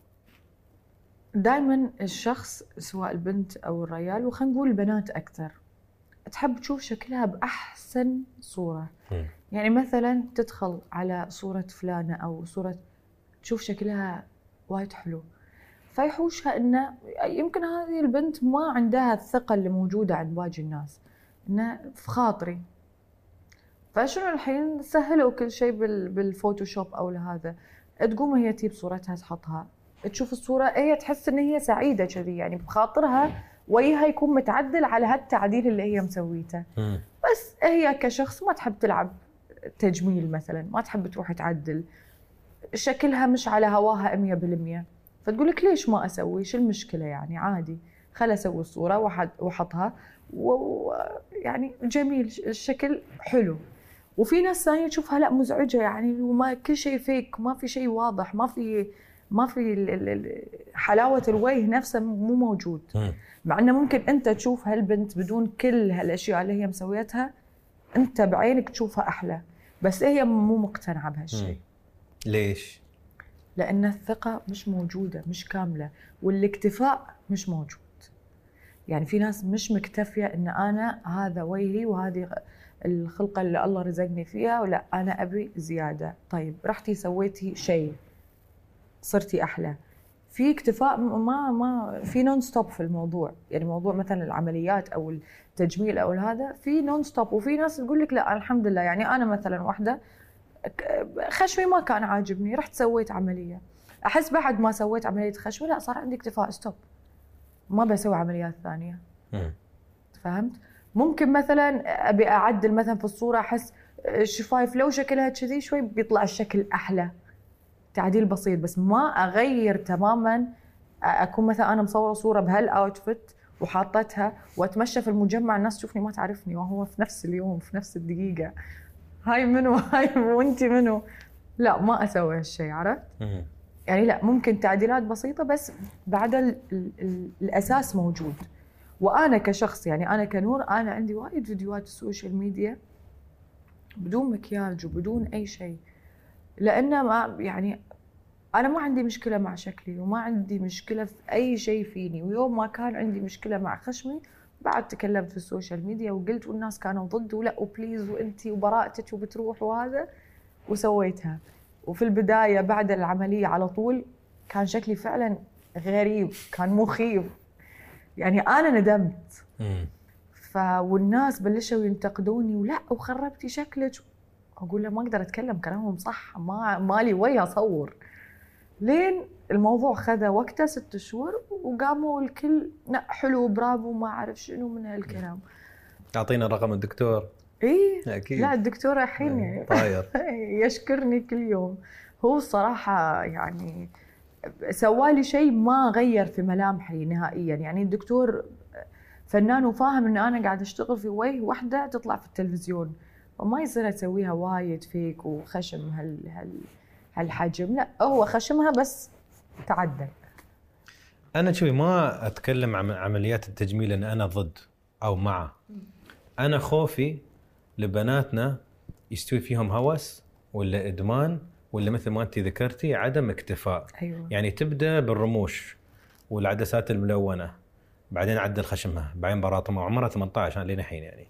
Speaker 2: دائما الشخص سواء البنت او الرجال، وخلينا نقول البنات اكثر، تحب تشوف شكلها باحسن صوره. م. يعني مثلا تدخل على صوره فلانه او صوره تشوف شكلها وايد حلو، فيحوشها انه يمكن هذه البنت ما عندها الثقه اللي موجوده عند باقي الناس، انه في خاطري. فشنو الحين سهلوا كل شيء بالفوتوشوب او لهذا، تقوم هي تجيب صورتها تحطها، تشوف الصوره هي تحس ان هي سعيده كذي، يعني بخاطرها وجهها يكون متعدل على هالتعديل اللي هي مسويته. بس هي كشخص ما تحب تلعب تجميل مثلا، ما تحب تروح تعدل شكلها، مش على هواها مية بالمية. فتقول لك ليش ما اسوي؟ شو المشكله يعني؟ عادي خل اسوي الصوره واحطها ويعني جميل الشكل حلو. وفي ناس ثانيه تشوفها لا مزعجه يعني، وما كل شيء فيك، ما في شيء واضح، ما في ما في حلاوه الوجه نفسه مو موجود. مع انه ممكن انت تشوف هالبنت بدون كل هالاشياء اللي هي مسويتها، انت بعينك تشوفها احلى، بس هي مو مقتنعه بهالشيء.
Speaker 1: ليش؟
Speaker 2: لأن الثقة مش موجودة، مش كاملة، والاكتفاء مش موجود. يعني في ناس مش مكتفية إن أنا هذا وجهي وهذه الخلقة اللي الله رزقني فيها، ولا أنا أبي زيادة. طيب رحتي سويتي شيء صرتي أحلى، في اكتفاء، ما ما في نون ستوب في الموضوع. يعني موضوع مثلا العمليات أو التجميل أو هذا في نون ستوب، وفي ناس تقول لك لا الحمد لله. يعني أنا مثلا واحدة خشمي ما كان عاجبني، رحت سويت عملية، أحس بعد ما سويت عملية خشمي لا صار عندي اكتفاء، ستوب، ما بسوي عمليات ثانية. فهمت؟ ممكن مثلا أبي أعدل مثلا في الصورة، أحس الشفايف لو شكلها كذي شوي بيطلع الشكل أحلى، تعديل بسيط، بس ما أغير تماما. أكون مثلا أنا مصورة صورة بهالأوتفيت وحاطتها وأتمشى في المجمع، الناس تشوفني ما تعرفني، وهو في نفس اليوم في نفس الدقيقة هاي منو هاي وانتي منو. لا ما اسوي هالشيء، عرفت؟ يعني لا، ممكن تعديلات بسيطه بس بعد ال ال الاساس موجود. وانا كشخص يعني انا كنور، انا عندي وايد فيديوهات السوشيال ميديا بدون مكياج وبدون اي شيء، لان ما يعني انا ما عندي مشكله مع شكلي، وما عندي مشكله في اي شيء فيني. ويوم ما كان عندي مشكله مع خشمي بعد تكلمت في السوشيال ميديا وقلت، والناس كانوا ضد ولا وبليز وانتي وبراءتك وبتروح وهذا، وسويتها. وفي البدايه بعد العمليه على طول كان شكلي فعلا غريب، كان مخيف، يعني انا ندمت. ف والناس بلشوا ينتقدوني ولا وخربتي شكلك، اقول له ما اقدر اتكلم كلامهم صح، ما مالي وجه اصور. لين الموضوع خذ وقته ست شهور وقاموا الكل لا حلو برافو ما اعرف شنو من هالكلام.
Speaker 1: تعطينا رقم الدكتور؟
Speaker 2: ايه
Speaker 1: اكيد.
Speaker 2: لا الدكتور الحين يعني
Speaker 1: طاير
Speaker 2: يشكرني كل يوم. هو الصراحه يعني سوالي شيء ما غير في ملامحي نهائيا. يعني الدكتور فنان وفاهم ان انا قاعده اشتغل في وجه واحده تطلع في التلفزيون، وما يصير اسويها وايد فيك وخشم هال هال هالحجم. لا هو خشمها بس تعدل.
Speaker 1: انا شوي ما اتكلم عن عمليات التجميل ان انا ضد او مع. انا خوفي لبناتنا يستوي فيهم هوس ولا ادمان ولا مثل ما انت ذكرتي عدم اكتفاء.
Speaker 2: أيوة.
Speaker 1: يعني تبدا بالرموش والعدسات الملونه، بعدين عدل خشمها، بعدين براطمها، عمرها ثمانية عشر لين الحين يعني.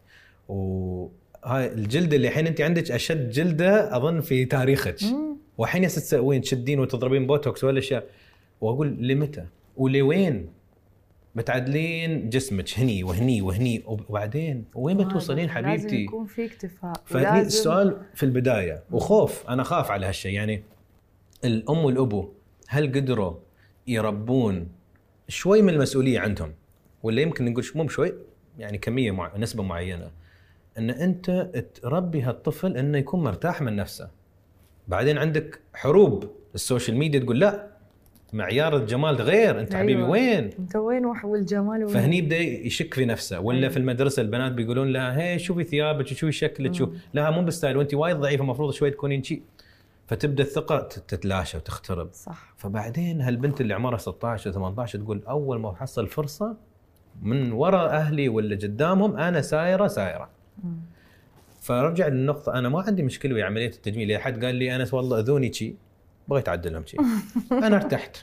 Speaker 1: وهاي الجلده اللي الحين انت عندك اشد جلده اظن في تاريخك، والحين تسوين تشدين وتضربين بوتوكس ولا اشياء. واقول لمتى ولوين بتعدلين جسمك هني وهني وهني وبعدين وين بتوصلين حبيبتي؟
Speaker 2: لازم يكون في اكتفاء.
Speaker 1: فهني السؤال في البدايه وخوف، انا خاف على هالشيء. يعني الام والابو هل قدروا يربون شوي من المسؤوليه عندهم، ولا يمكن نقول مو شوي يعني كميه مع... نسبه معينه، ان انت تربي هالطفل انه يكون مرتاح من نفسه. بعدين عندك حروب السوشيال ميديا تقول لا معيار الجمال غير، انت
Speaker 2: أيوة.
Speaker 1: حبيبي وين
Speaker 2: انت وين والجمال وين؟
Speaker 1: فهني بدا يشك في نفسه. ولا أيوة. في المدرسه البنات بيقولون لها هي شوفي ثيابك وشوفي شكلك شو لا مو بالستايل وانت وايد ضعيفه المفروض شوي تكونين شيء. فتبدا الثقه تتلاشى وتخترب.
Speaker 2: صح.
Speaker 1: فبعدين هالبنت اللي عمرها ستة عشر ثمانية عشر تقول اول ما احصل فرصه من وراء اهلي ولا قدامهم انا سايره سايره. مم. فرجع للنقطه، انا ما عندي مشكله ويا عمليه التجميل. اذا حد قال لي انا والله اذوني شيء بغيت اعدلهم شيء انا ارتحت.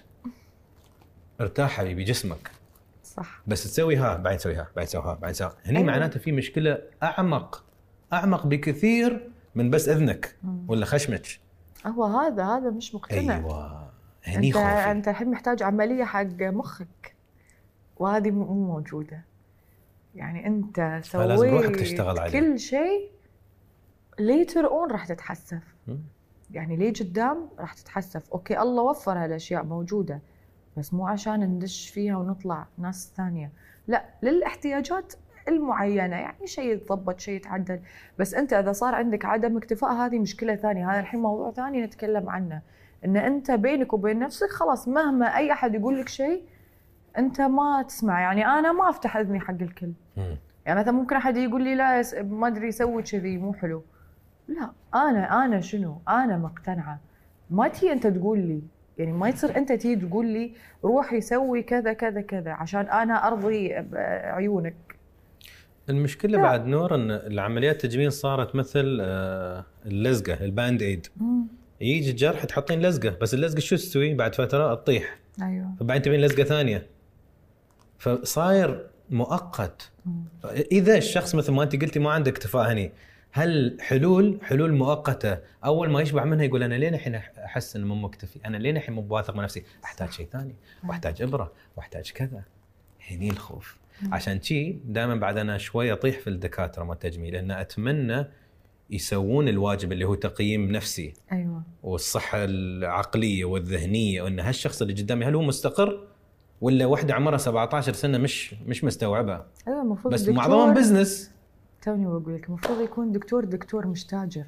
Speaker 1: ارتاح حبيبي جسمك
Speaker 2: صح،
Speaker 1: بس تسوي ها بعدين تسويها بعدين تسويها بعدين تسويها. هني أيوة. معناته في مشكله اعمق اعمق بكثير من بس اذنك ولا خشمك.
Speaker 2: هو هذا هذا مش مقتنع.
Speaker 1: ايوه هني
Speaker 2: انت
Speaker 1: خوفي.
Speaker 2: انت الحين محتاج عمليه حق مخك وهذه مو موجوده. يعني انت سويت كل شيء ليتر اون راح تتحسف. م? يعني ليه قدام راح تتحسف. اوكي الله وفر هالاشياء موجوده بس مو عشان ندش فيها ونطلع ناس ثانيه، لا للاحتياجات المعينه. يعني شيء يتضبط شيء يتعدل. بس انت اذا صار عندك عدم اكتفاء هذه مشكله ثانيه. هذا الحين موضوع ثاني نتكلم عنه، ان انت بينك وبين نفسك خلاص مهما اي احد يقول لك شيء انت ما تسمع. يعني انا ما افتح اذني حق الكل. يعني مثلا ممكن احد يقول لي لا ما ادري سوي كذي مو حلو، لا انا انا شنو انا مقتنعه. ما تي انت تقول لي، يعني ما يصير انت تي تقول لي روحي سوي كذا كذا كذا عشان انا ارضي عيونك.
Speaker 1: المشكله لا. بعد نور ان العمليات التجميل صارت مثل اللزقه الباند ايد. مم. يجي الجرح تحطين لزقه بس اللزقه شو تسوي بعد فتره تطيح.
Speaker 2: ايوه
Speaker 1: فبعدين تبين لزقه ثانيه فصاير مؤقت. مم. اذا الشخص مثل ما انت قلتي ما عنده اكتفاء هني، هل حلول حلول مؤقته اول ما يشبع منها يقول انا لين الحين احس انه مو مكتفي، انا لين الحين مو بواثق من نفسي، احتاج شيء ثاني واحتاج ابره واحتاج كذا. هني الخوف. مم. عشان شيء دائما بعد انا شوي اطيح في الدكاتره مال التجميل لان اتمنى يسوون الواجب اللي هو تقييم نفسي.
Speaker 2: ايوه.
Speaker 1: والصحه العقليه والذهنيه وان هالشخص اللي قدامي هل هو مستقر ولا واحده عمرها سبعة عشر سنه مش مش مستوعبه.
Speaker 2: ايوه المفروض
Speaker 1: بس معظمهم بزنس.
Speaker 2: توني بقول لك المفروض يكون دكتور دكتور مش تاجر.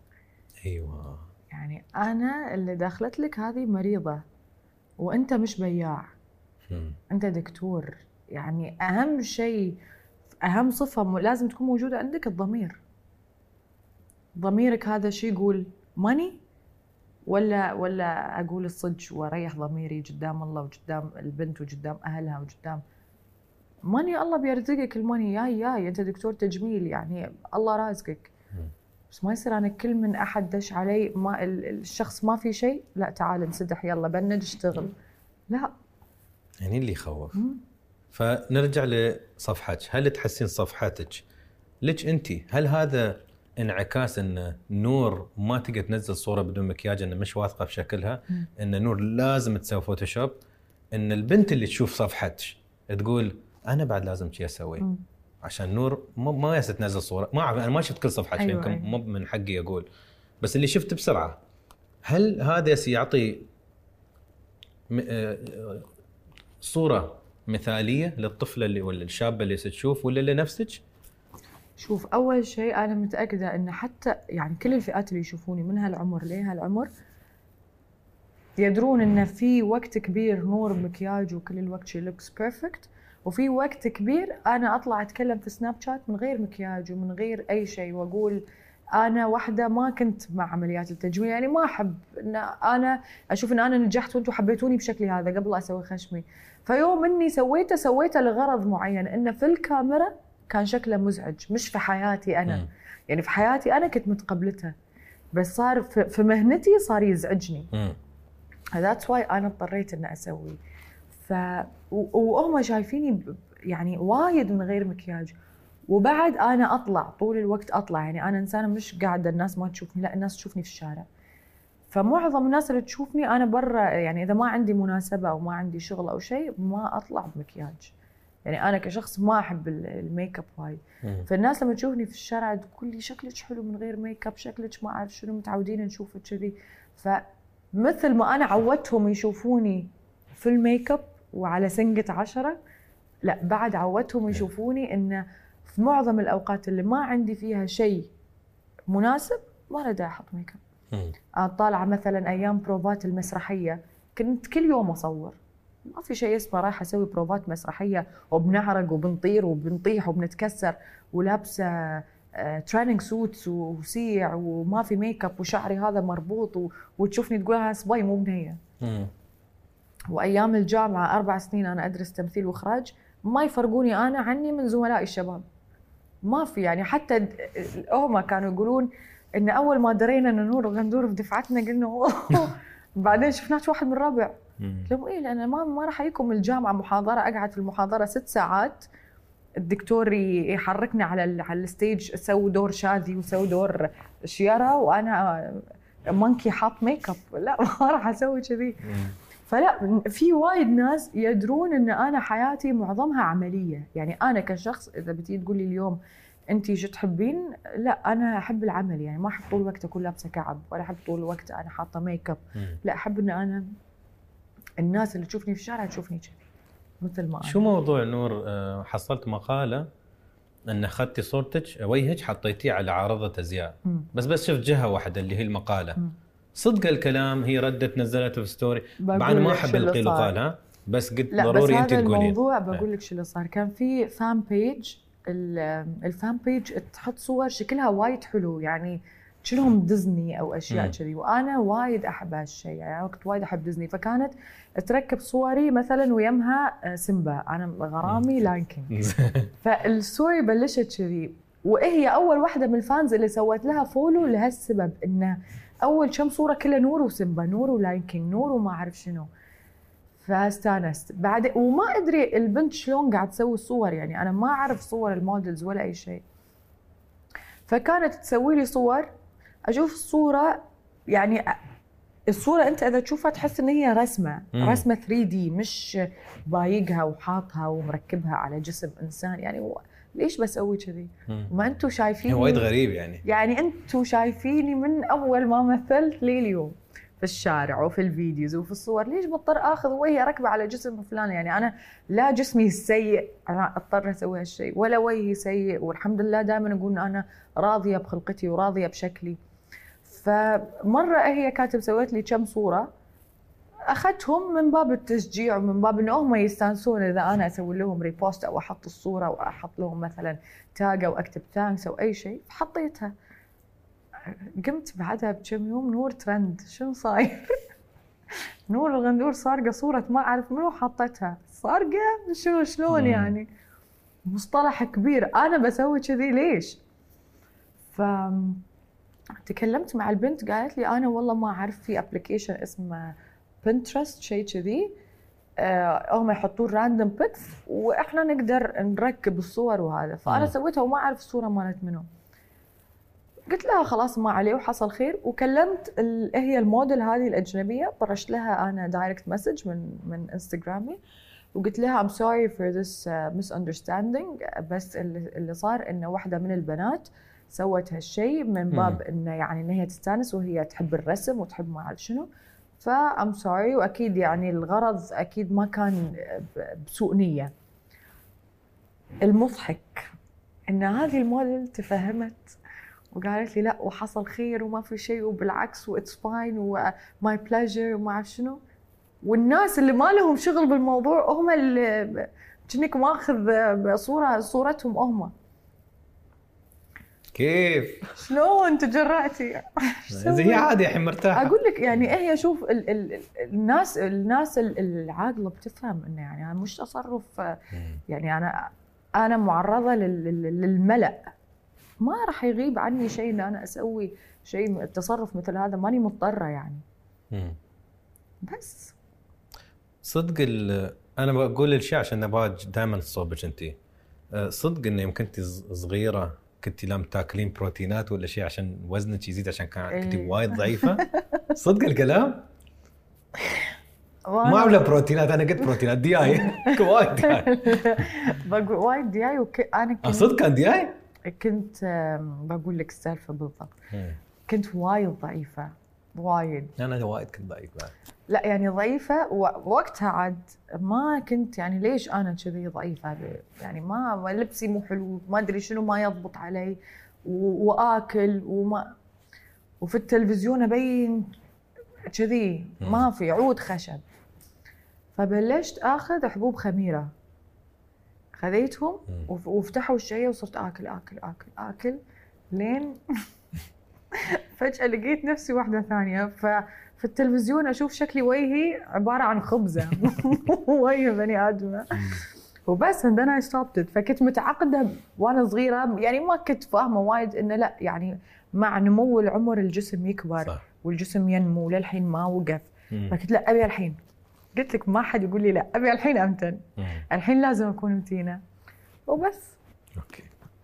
Speaker 1: ايوه.
Speaker 2: يعني انا اللي داخلت لك هذه مريضه وانت مش بياع. م. انت دكتور. يعني اهم شيء اهم صفه لازم تكون موجوده عندك الضمير. ضميرك هذا شيء يقول ماني ولا ولا اقول الصدق واريح ضميري قدام الله وقدام البنت وقدام اهلها وقدام ماني. الله بيرزقك الماني جاي جاي انت دكتور تجميل يعني الله رازقك. بس ما يصير انا كل من احد دش علي ما الشخص ما في شيء لا تعال انسدح يلا بنج اشتغل. لا
Speaker 1: يعني اللي يخوف. فنرجع لصفحتك، هل تحسين صفحتك لك انت هل هذا انعكاس ان نور ما تقدر تنزل صوره بدون مكياج، انه مش واثقه في شكلها، ان نور لازم تسوي فوتوشوب، ان البنت اللي تشوف صفحتك تقول انا بعد لازم شيء اسوي عشان نور ما ما تنزل صوره. ما اعرف انا ما شفت كل صفحتك،
Speaker 2: أيوة
Speaker 1: يمكن
Speaker 2: أيوة.
Speaker 1: مو من حقي اقول، بس اللي شفت بسرعه. هل هذا يعطي صوره مثاليه للطفله اللي ولا الشابه اللي تشوف ولا لنفسك؟
Speaker 2: شوف، أول شيء أنا متأكدة إن حتى يعني كل الفئات اللي يشوفوني من هالعمر ليه هالعمر يدرون إن في وقت كبير نور مكياج وكل الوقت شي looks perfect، وفي وقت كبير أنا أطلع أتكلم في سناب شات من غير مكياج ومن غير أي شيء، وأقول أنا واحدة ما كنت مع عمليات التجميل، يعني ما أحب إن أنا أشوف إن أنا نجحت وأنتم حبيتوني بشكلي هذا قبل أسوي خشمي. فيوم إني سويته سويته لغرض معين، إنه في الكاميرا كان شكله مزعج، مش في حياتي أنا. م. يعني في حياتي أنا كنت متقبلتها، بس صار في مهنتي صار يزعجني. That's why أنا اضطريت إن أسوي. ف وهم شايفيني يعني وايد من غير مكياج، وبعد أنا أطلع طول الوقت أطلع، يعني أنا إنسانة مش قاعدة الناس ما تشوفني، لا الناس تشوفني في الشارع. فمعظم الناس اللي تشوفني أنا برا، يعني إذا ما عندي مناسبة أو ما عندي شغل أو شيء ما أطلع بمكياج. يعني أنا كشخص ما أحب الميك اب وايد، فالناس لما تشوفني في الشارع تقول لي شكلك حلو من غير ميك اب، شكلك ما أعرف شنو، متعودين نشوفك كذي. فمثل ما أنا عودتهم يشوفوني في الميك اب وعلى سنقة عشرة، لا بعد عودتهم يشوفوني إن في معظم الأوقات اللي ما عندي فيها شيء مناسب ما أنا دا أحط ميك اب. أنا طالعة مثلا أيام بروفات المسرحية كنت كل يوم أصور، ما في شيء اسمه رايحة أسوي بروفات مسرحية وبنعرق وبنطير وبنطيح وبنتكسر ولابسة تريننج سوتس وسيع وما في ميك اب وشعري هذا مربوط و... وتشوفني تقول أنا صبي مو بنية. وأيام الجامعة أربع سنين أنا أدرس تمثيل وإخراج، ما يفرقوني أنا عني من زملائي الشباب، ما في يعني. حتى هم كانوا يقولون إن أول ما درينا إن نور الغندور في دفعتنا قلنا أوه، بعدين شفناش واحد من الربع. لهم إيه، لأن ما ما راح أجيكم الجامعة محاضرة أقعد في المحاضرة ست ساعات، الدكتور يحركني على على الستيج أسوي دور شاذي وأسوي دور شيرة وأنا مانكي حاط ميك اب، لا ما راح أسوي كذي. فلا، في وايد ناس يدرون ان انا حياتي معظمها عمليه. يعني انا كشخص اذا بتيجي تقولي اليوم انتي شو تحبين، لا انا احب العمل، يعني ما احب طول الوقت اكون لابسه كعب ولا احب طول الوقت انا حاطه ميك اب. لا احب ان انا الناس اللي تشوفني في الشارع تشوفني كذي مثل ما انا.
Speaker 1: شو موضوع نور؟ حصلت مقاله ان اخذتي صورتك وجهك حطيتيه على عارضه ازياء، بس بس شفت جهه واحده اللي هي المقاله. م. صدق الكلام هي ردت نزلته في ستوري، بعد ما احب القيل وقال ها، بس قلت ضروري انت تقولين.
Speaker 2: الموضوع بقول لك شو اللي صار. كان في فان بيج، الفان بيج تحط صور شكلها وايد حلو، يعني شلهم ديزني او اشياء كذي، وانا وايد احب هالشيء، يعني انا كنت وايد احب ديزني. فكانت تركب صوري مثلا ويمها سيمبا، انا غرامي لاين كينج. فالستوري بلشت كذي، وهي اول واحده من الفانز اللي سوت لها فولو لهالسبب، انه اول كم صوره كلها نور وسيمبا، نور ولاين كينج، نور وما اعرف شنو. فاستانست بعد، وما ادري البنت شلون قاعد تسوي الصور، يعني انا ما اعرف صور المودلز ولا اي شيء. فكانت تسوي لي صور، اشوف الصوره، يعني الصوره انت اذا تشوفها تحس ان هي رسمه مم. رسمه ثري دي، مش بايقها وحاطها ومركبها على جسم انسان. يعني ليش بسوي كذي؟ ما انتم شايفيني
Speaker 1: وايد غريب، يعني
Speaker 2: يعني انتم شايفيني من اول ما مثلت لي اليوم في الشارع وفي الفيديوز وفي الصور، ليش بضطر اخذ وجهي اركبه على جسم فلان؟ يعني انا لا جسمي سيء انا اضطر اسوي هالشيء، ولا وجهي سيء، والحمد لله دائما اقول انا راضيه بخلقتي وراضيه بشكلي. فمره هي كاتب سويت لي كم صوره، اخذتهم من باب التشجيع ومن باب انه هم يستانسون اذا انا اسوي لهم ريبوست او احط الصوره واحط لهم مثلا تاج او اكتب ثانكس او اي شيء. فحطيتها، قمت بعدها بكم يوم نور ترند، شنو صاير؟ نور الغندور سارقه صوره ما اعرف منو حطتها، سارقه شنو شلون يعني؟ مصطلح كبير، انا بسوي كذي ليش؟ ف تكلمت مع البنت قالت لي انا والله ما اعرف، في ابلكيشن اسمه بنترست شيء كذي، آه هم يحطون راندوم بيكس واحنا نقدر نركب الصور وهذا. فانا م. سويتها وما اعرف الصوره مالت منو. قلت لها خلاص ما عليه وحصل خير. وكلمت ال... هي الموديل هذه الأجنبية، طرشت لها أنا دايركت مسج من من انستغرامي وقلت لها I'm sorry for this uh, misunderstanding، بس اللي, اللي صار إنه واحدة من البنات سوت هالشيء من باب إنه يعني إن هي تستانس وهي تحب الرسم وتحب ما أعرف شنو، ف I'm sorry. وأكيد يعني الغرض أكيد ما كان بسوء نية. المضحك إن هذه الموديل تفهمت وقالت لي لا وحصل خير وما في شيء وبالعكس واتس فاين وماي بليجر وما اعرف شنو، والناس اللي ما لهم شغل بالموضوع هم اللي كأنك ماخذ صوره صورتهم هم.
Speaker 1: كيف
Speaker 2: شلون تجرأتي؟
Speaker 1: زي عادي الحين مرتاحه.
Speaker 2: اقول لك يعني هي شوف ال ال الناس الناس العاقله بتفهم انه يعني انا مش تصرف، يعني انا انا معرضه للملأ، ما راح يغيب عني شيء ان انا اسوي شيء تصرف مثل هذا، ماني مضطره يعني. مم. بس
Speaker 1: صدق انا بقول الشيء عشان نبغى دائما صوبك انت، صدق انه يمكن كنت صغيره كنت لم تاكلين بروتينات ولا شيء عشان وزنك يزيد عشان كنت إيه. وايد ضعيفه؟ صدق الكلام؟ ما عمله بروتينات، انا قلت بروتينات دياي وايد دياي
Speaker 2: بقول وايد دياي وك... انا
Speaker 1: كنت صدق كان دياي؟
Speaker 2: كنت بقول لك السالفه بالضبط. كنت وايد ضعيفه وايد.
Speaker 1: انا وايد كنت ضعيفه.
Speaker 2: لا يعني ضعيفه ووقتها عاد ما كنت يعني ليش انا كذي ضعيفه، يعني ما لبسي مو حلو، ما ادري شنو ما يضبط علي و... واكل وما، وفي التلفزيون ابين كذي ما في عود خشب. فبلشت اخذ حبوب خميره، خذيتهم وفتحوا الشهيه وصرت اكل اكل اكل اكل لين فجاه لقيت نفسي واحده ثانيه. ففي التلفزيون اشوف شكلي وجهي عباره عن خبزه وجه بني ادمه وبس. and then I stopped it. فكنت متعقده وانا صغيره، يعني ما كنت فاهمه وايد انه لا يعني مع نمو العمر الجسم يكبر صح. والجسم ينمو، للحين ما وقف. فكنت لا ابي الحين، قلت لك ما حد يقول لي لا ابي الحين امتن، الحين لازم اكون متينه وبس.
Speaker 1: اوكي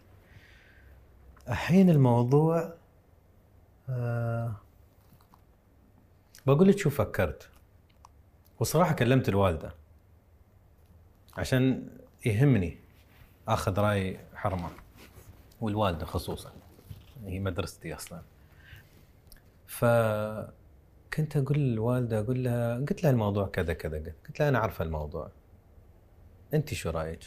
Speaker 1: الحين الموضوع أه بقول لك شو فكرت، وصراحه كلمت الوالده عشان يهمني اخذ راي حرمه، والوالده خصوصا هي مدرستي اصلا. فكنت اقول للوالده اقول لها، قلت لها الموضوع كذا كذا، قلت لها انا عارفه الموضوع، انت شو رايك؟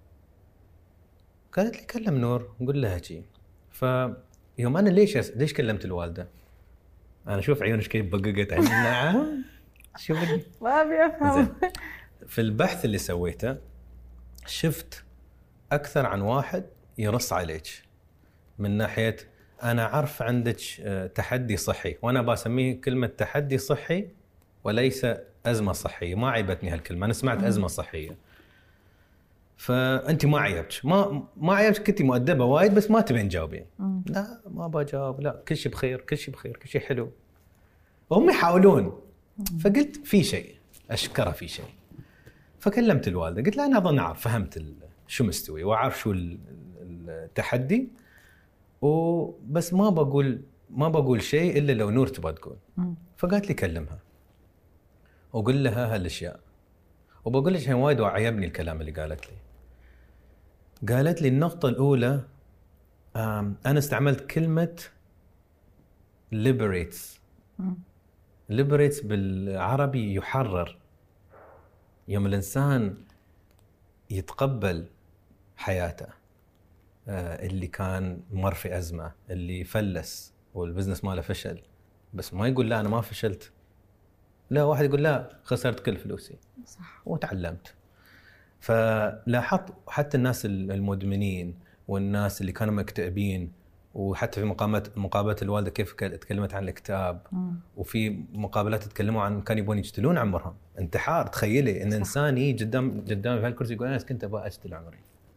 Speaker 1: قالت لي كلم نور قول لها شيء. فيوم انا ليش ليش كلمت الوالده، انا شوف عيونك كيف بققت عندي. نعم شو بدي
Speaker 2: ما ابي افهم.
Speaker 1: في البحث اللي سويته شفت اكثر عن واحد يرص عليك من ناحيه انا عارف عندك تحدي صحي، وانا بسميه كلمه تحدي صحي وليس ازمه صحيه. ما عيبتني هالكلمه، انا سمعت ازمه صحيه. فانت ما عيبتش، ما ما عيبتش، كنتي مؤدبه وايد بس ما تبين تجاوبين. لا ما بجاوب، لا كل شيء بخير كل شيء بخير كل شيء حلو. وهم يحاولون. فقلت في شيء اشكره في شيء. فكلمت الوالده قلت لها انا اظن اعرف فهمت شو مستوي واعرف شو التحدي، وبس ما بقول ما بقول شيء الا لو نور تبغى تقول. فقالت لي كلمها وقول لها هالاشياء، وبقول لك وايد وعيبني الكلام اللي قالت لي. قالت لي النقطه الاولى انا استعملت كلمه liberates. liberates بالعربي يحرر. يوم الانسان يتقبل حياته، اللي كان مر في أزمة، اللي فلس والبزنس ماله فشل، بس ما يقول لا أنا ما فشلت، لا واحد يقول لا خسرت كل فلوسي صح وتعلمت. فلاحظت حتى الناس المدمنين والناس اللي كانوا مكتئبين، وحتى في مقابلات مقابلات الوالدة كيف تكلمت عن الاكتئاب، وفي مقابلات تكلموا عن كانوا يبون يقتلون عمرهم، انتحار. تخيلي ان صح. انسان يجي قدام قدامي في هالكرسي يقول انا كنت ابغى اقتل عمري.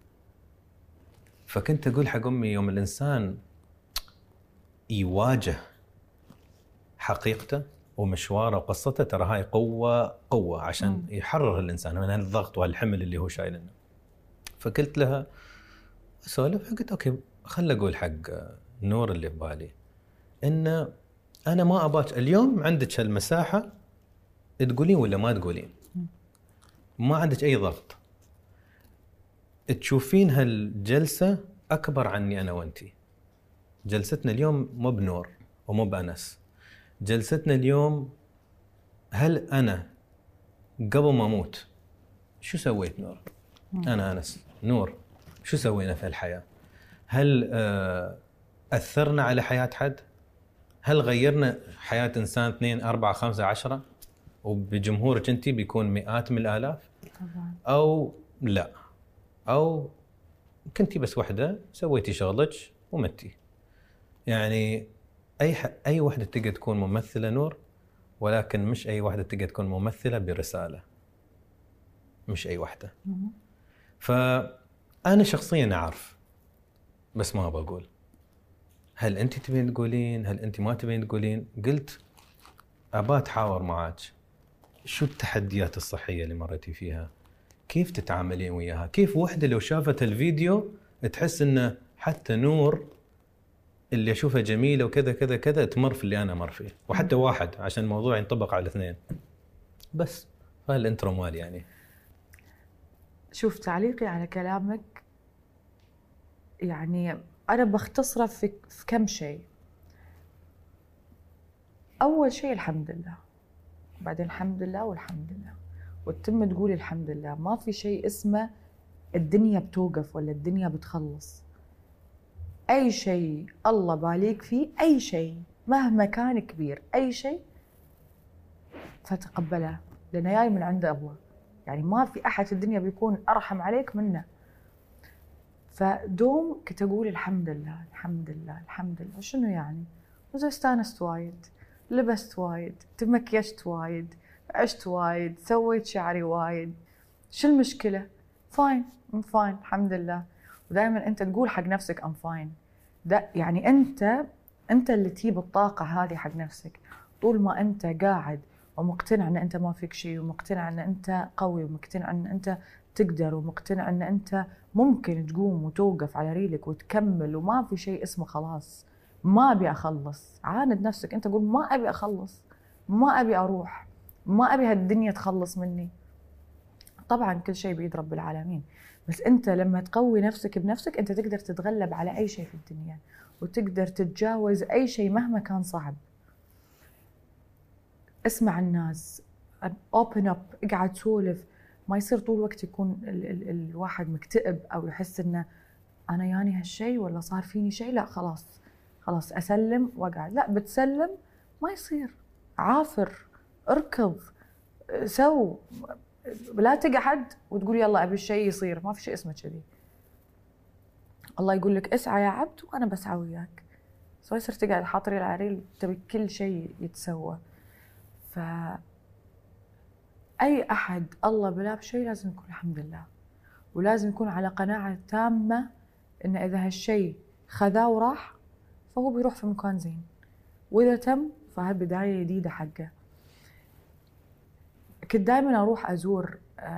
Speaker 1: فكنت أقول حق أمي يوم الإنسان يواجه حقيقته ومشواره وقصته، ترى هاي قوة قوة عشان م. يحرر الإنسان من هالضغط وهالحمل اللي هو شايلنه. فقلت لها أسولف، قلت أوكي خل أقول حق نور اللي ببالي إن أنا ما أباك اليوم عندك هالمساحة تقولين ولا ما تقولين، ما عندك أي ضغط، تشوفين هالجلسة أكبر عني أنا وأنتي. جلستنا اليوم مو بنور ومو بأنس، جلستنا اليوم هل أنا قبل ما أموت شو سويت نور؟ أنا أنس نور شو سوينا في الحياة؟ هل أثرنا على حياة حد؟ هل غيرنا حياة إنسان اثنين أربعة خمسة عشرة وبجمهورك أنتي بيكون مئات من الآلاف؟ أو لا، أو كنتي بس وحدة سويتي شغلك ومتي. يعني أي ح... أي وحدة تقدر تكون ممثلة نور، ولكن مش أي وحدة تقدر تكون ممثلة برسالة، مش أي وحدة. فأنا شخصياً أعرف بس ما بقول. هل أنت تبين تقولين؟ هل أنت ما تبين تقولين؟ قلت أبا أتحاور معاك، شو التحديات الصحية اللي مرتي فيها؟ كيف تتعاملين وياها؟ كيف وحدة لو شافت الفيديو تحس إنه حتى نور اللي أشوفها جميلة وكذا كذا كذا تمر في اللي أنا مر فيه، وحتى واحد عشان الموضوع ينطبق على الاثنين. بس هاي الانترو مالي. يعني
Speaker 2: شوف تعليقي على كلامك، يعني أنا بختصره في, في كم شيء. أول شيء الحمد لله، بعدين الحمد لله والحمد لله، وتتم تقول الحمد لله. ما في شيء اسمه الدنيا بتوقف ولا الدنيا بتخلص. أي شيء الله باليك فيه، أي شيء مهما كان كبير، أي شيء فتقبله، لأنه جاي من عند الله. يعني ما في أحد في الدنيا بيكون أرحم عليك منه. فدوم كنت أقول الحمد لله الحمد لله الحمد لله. شنو يعني؟ وإذا استانست وايد، لبست وايد، تمكيشت وايد، عشت وايد، سويت شعري وايد، شو المشكلة؟ فاين ام فاين الحمد لله. ودائما أنت تقول حق نفسك ام فاين. ده يعني أنت أنت اللي تجيب الطاقة هذه حق نفسك. طول ما أنت قاعد ومقتنع أن أنت ما فيك شيء، ومقتنع أن أنت قوي، ومقتنع أن أنت تقدر، ومقتنع أن أنت ممكن تقوم وتوقف على ريلك وتكمل، وما في شيء اسمه خلاص ما أبي أخلص. عاند نفسك، أنت قول ما أبي أخلص، ما أبي أروح، ما أبي هالدنيا تخلص مني. طبعا كل شيء بيد رب العالمين، بس أنت لما تقوي نفسك بنفسك أنت تقدر تتغلب على أي شيء في الدنيا، وتقدر تتجاوز أي شيء مهما كان صعب. اسمع الناس، open up، اقعد سولف. ما يصير طول الوقت يكون ال ال الواحد مكتئب أو يحس إنه أنا يعني هالشيء ولا صار فيني شيء، لا خلاص خلاص أسلم وأقعد. لا، بتسلم ما يصير. عافر، اركض، سو. لا تقعد وتقول يلا أبي الشيء يصير. ما في شيء اسمه كذي. الله يقول لك اسعى يا عبد وأنا بسعى وياك. سو يصير تقعد حاطري العريل تبي كل شيء يتسوى. ف أي أحد الله بلا بشيء لازم يكون الحمد لله، ولازم يكون على قناعة تامة إن إذا هالشيء خذاه وراح فهو بيروح في مكان زين، وإذا تم فهي بداية جديدة حقه. كنت دائما أروح أزور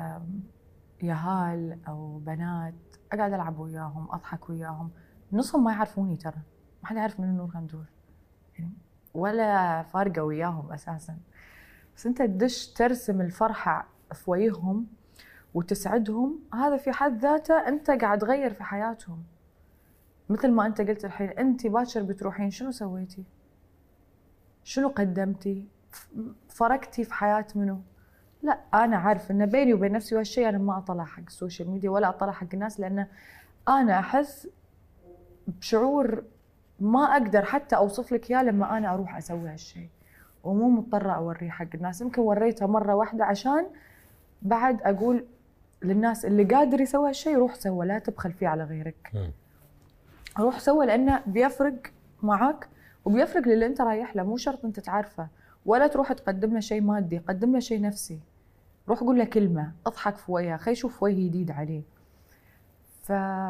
Speaker 2: يهال أو بنات، أقعد ألعب وياهم، أضحك وياهم. نصهم ما يعرفوني، ترى ما حد يعرف من نور غندور يعني، ولا فارقة وياهم أساساً. بس أنت تدش ترسم الفرحة في وجههم وتسعدهم، هذا في حد ذاته أنت قاعد تغير في حياتهم. مثل ما أنت قلت الحين، أنت باكر بتروحين، شنو سويتي؟ شنو قدمتي؟ فرقتي في حياة منو؟ لا، أنا عارف إن بيني وبين نفسي وهالشيء أنا ما أطلع حق السوشيال ميديا ولا أطلع حق الناس، لأن أنا أحس بشعور ما أقدر حتى أوصف لك إياه لما أنا أروح أسوي هالشيء، ومو مضطرة أوريه حق الناس. يمكن وريته مرة واحدة عشان بعد أقول للناس اللي قادر يسوي هالشيء روح سوى، لا تبخل فيه على غيرك. م. روح سوى، لأنه بيفرق معك وبيفرق للي أنت رايح له. مو شرط أنت تعرفه ولا تروح تقدم له شيء مادي، قدم له شيء نفسي. روح قول له كلمة، اضحك في وجهه، خلي يشوف وجه جديد عليه. ف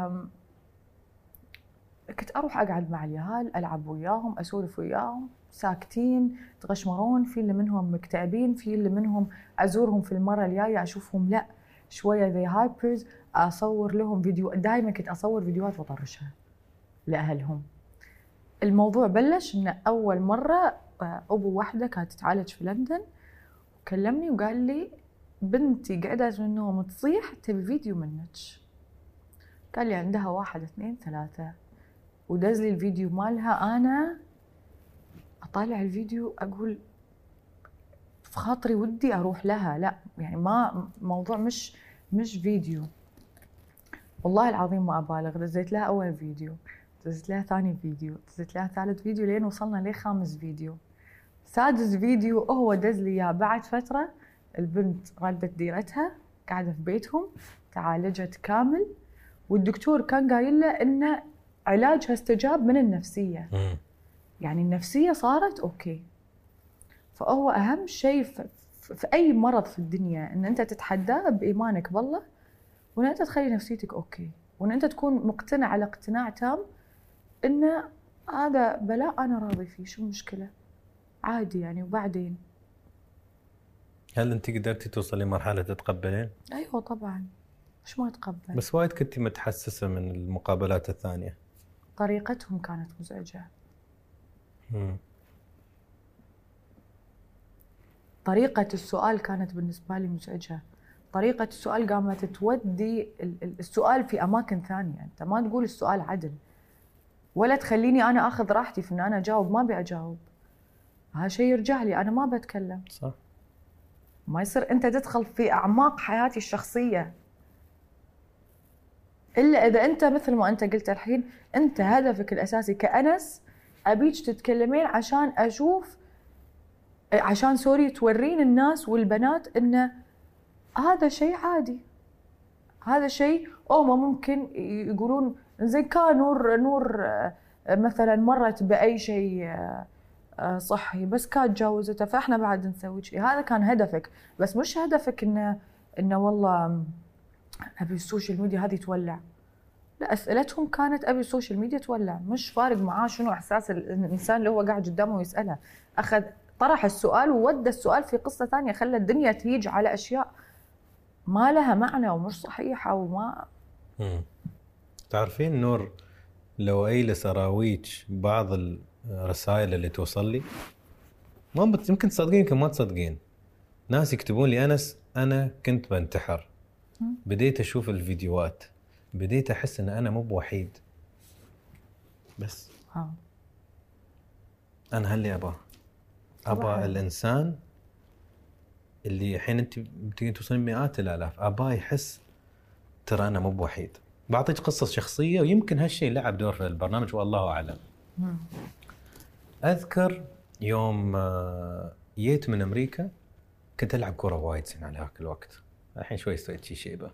Speaker 2: كنت أروح أقعد مع اليهال، ألعب وياهم، أسولف وياهم، ساكتين تغشمرون. في اللي منهم مكتئبين، في اللي منهم أزورهم في المرة الجاية أشوفهم لا شوية ذي هايبرز، أصور لهم فيديو. دائما كنت أصور فيديوهات وأطرشها لأهلهم. الموضوع بلش إن أول مرة أبو واحدة كانت تتعالج في لندن وكلمني وقال لي بنتي قاعدة من النوم تصيح تبي فيديو منك. قال لي عندها واحد اثنين ثلاثة ودز لي الفيديو مالها. أنا أطالع الفيديو أقول في خاطري ودي أروح لها، لا يعني ما موضوع مش مش فيديو. والله العظيم ما أبالغ، دزيت لها أول فيديو، دزيت لها ثاني فيديو، دزيت لها ثالث فيديو، لين وصلنا لخامس فيديو. سادس فيديو هو دز لي إياه بعد فترة. البنت ردت ديرتها قاعدة في بيتهم تعالجت كامل، والدكتور كان قايل له إن علاجها استجاب من النفسية. يعني النفسية صارت أوكي. فهو أهم شيء في أي مرض في الدنيا إن أنت تتحداه بإيمانك بالله، وإن أنت تخلي نفسيتك أوكي، وإن أنت تكون مقتنع على اقتناع تام إن هذا بلاء أنا راضي فيه، شو المشكلة؟ عادي يعني. وبعدين
Speaker 1: هل أنت قدرتي توصلي لمرحلة تتقبلين؟
Speaker 2: أيوة طبعاً، مش ما أتقبل.
Speaker 1: بس وايد كنتي متحسسة من المقابلات الثانية.
Speaker 2: طريقتهم كانت مزعجة.
Speaker 1: مم.
Speaker 2: طريقة السؤال كانت بالنسبة لي مزعجة. طريقة السؤال قامت تودي السؤال في أماكن ثانية. أنت ما تقول السؤال عدل، ولا تخليني أنا أخذ راحتي في أن أنا أجاوب. ما أبي أجاوب، هذا شيء يرجع لي، أنا ما بتكلم.
Speaker 1: صح.
Speaker 2: ما يصير أنت تدخل في أعماق حياتي الشخصية، إلا إذا أنت مثل ما أنت قلت الحين، أنت هدفك الأساسي كأنس أبيك تتكلمين عشان أشوف، عشان سوري تورين الناس والبنات إن هذا شيء عادي، هذا شيء أو ما ممكن يقولون زي كان نور نور مثلا مرت بأي شيء صحي بس كانت تجاوزته فإحنا بعد نسوي شيء. هذا كان هدفك، بس مش هدفك إنه إنه والله أبي السوشيال ميديا هذه تولع. لا، أسئلتهم كانت أبي السوشيال ميديا تولع، مش فارق معاه شنو إحساس الإنسان اللي هو قاعد قدامه ويسأله. أخذ طرح السؤال وودى السؤال في قصة ثانية، خلى الدنيا تهيج على أشياء ما لها معنى ومش صحيحة وما.
Speaker 1: مم. تعرفين نور، لو أجلس أراويك بعض الرسائل اللي توصل لي ما بت... يمكن تصدقين يمكن ما تصدقين. ناس يكتبون لي أنس أنا كنت بنتحر، بديت أشوف الفيديوهات، بديت أحس أن أنا مو بوحيد، بس
Speaker 2: ها.
Speaker 1: أنا هاللي أباه أبا الإنسان اللي حين أنت بتجي توصلين مئات الآلاف أباه يحس ترى أنا مو بوحيد. بعطيك قصة شخصية ويمكن هالشيء لعب دور في البرنامج والله أعلم.
Speaker 2: مم.
Speaker 1: أذكر يوم جيت من أمريكا كنت ألعب كرة وايد سنة على هاك الوقت، الحين شوي استويت شي شيبة.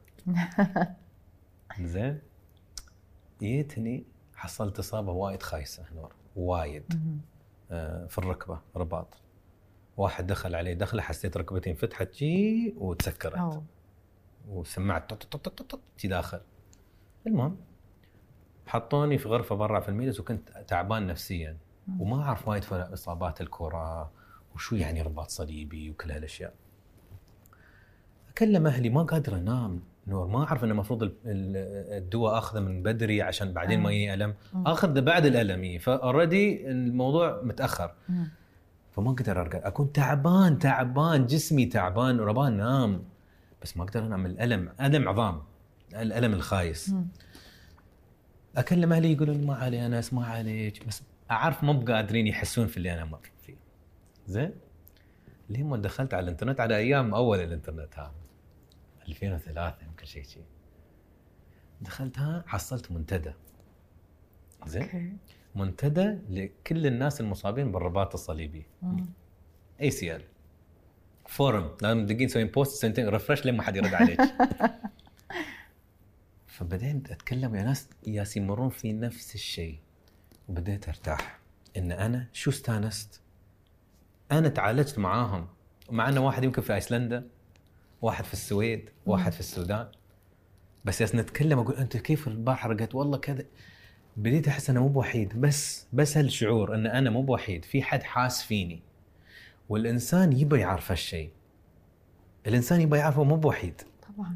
Speaker 1: زين جيت هني حصلت إصابة وايد خايسة نور، وايد آه في الركبة رباط. واحد دخل علي دخله حسيت ركبتي انفتحت جي وتسكرت أوه. وسمعت طط طط طط طط جي داخل. المهم حطوني في غرفة برا في الميلس وكنت تعبان نفسيا وما أعرف وايد في إصابات الكرة وشو يعني رباط صليبي وكل هالأشياء. أكلم أهلي ما قادر أنام نور، ما أعرف أنه مفروض الدواء أخذه من بدري عشان بعدين ما يجي ألم، أخذ بعد الألم فأردي الموضوع متأخر. فما أقدر أرقد، أكون تعبان تعبان جسمي تعبان وربان نام بس ما أقدر أنام. الألم ألم عظام، الألم الخايس. أكلم أهلي يقولون ما علي أنا اسمع عليك، بس أعرف ما بقى قادرين يحسون في اللي أنا مر فيه. زين ليه ما دخلت على الانترنت على أيام أول الانترنت ها ألفين وثلاثة يمكن شيء شيء دخلتها حصلت منتدى. زين منتدى لكل الناس المصابين بالرباط الصليبي اي سي ال فورم، لازم تدقين تسوين بوست سنتين ريفرش لين ما حد يرد عليك. فبدأت أتكلم يا ناس ياس يمرون في نفس الشيء وبدأت أرتاح إن أنا شو استانست. أنا تعالجت معاهم، مع أنه واحد يمكن في أيسلندا، واحد في السويد، واحد في السودان، بس ياس نتكلم أقول أنت كيف البحر قلت والله كذا. بديت أحس أنا مو بوحيد، بس بس هالشعور أن أنا مو بوحيد، في حد حاس فيني. والإنسان يبي يعرف هالشيء، الإنسان يبي يعرفه مو بوحيد
Speaker 2: طبعا.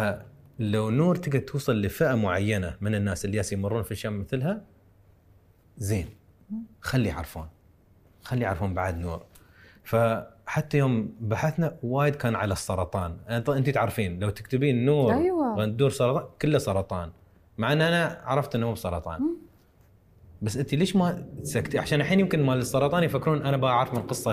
Speaker 1: فلو نور تقدر توصل لفئة معينة من الناس اللي يمرون في شيء مثلها زين خلي يعرفون خلي يعرفون بعد نور. فحتى يوم بحثنا وايد كان على السرطان. انت تعرفين لو تكتبين نور
Speaker 2: أيوة.
Speaker 1: غندور سرطان كله سرطان، مع ان انا عرفت انه هو سرطان. م. بس انت ليش ما تسكتي؟ عشان الحين يمكن مال السرطان يفكرون انا بعرف من قصه.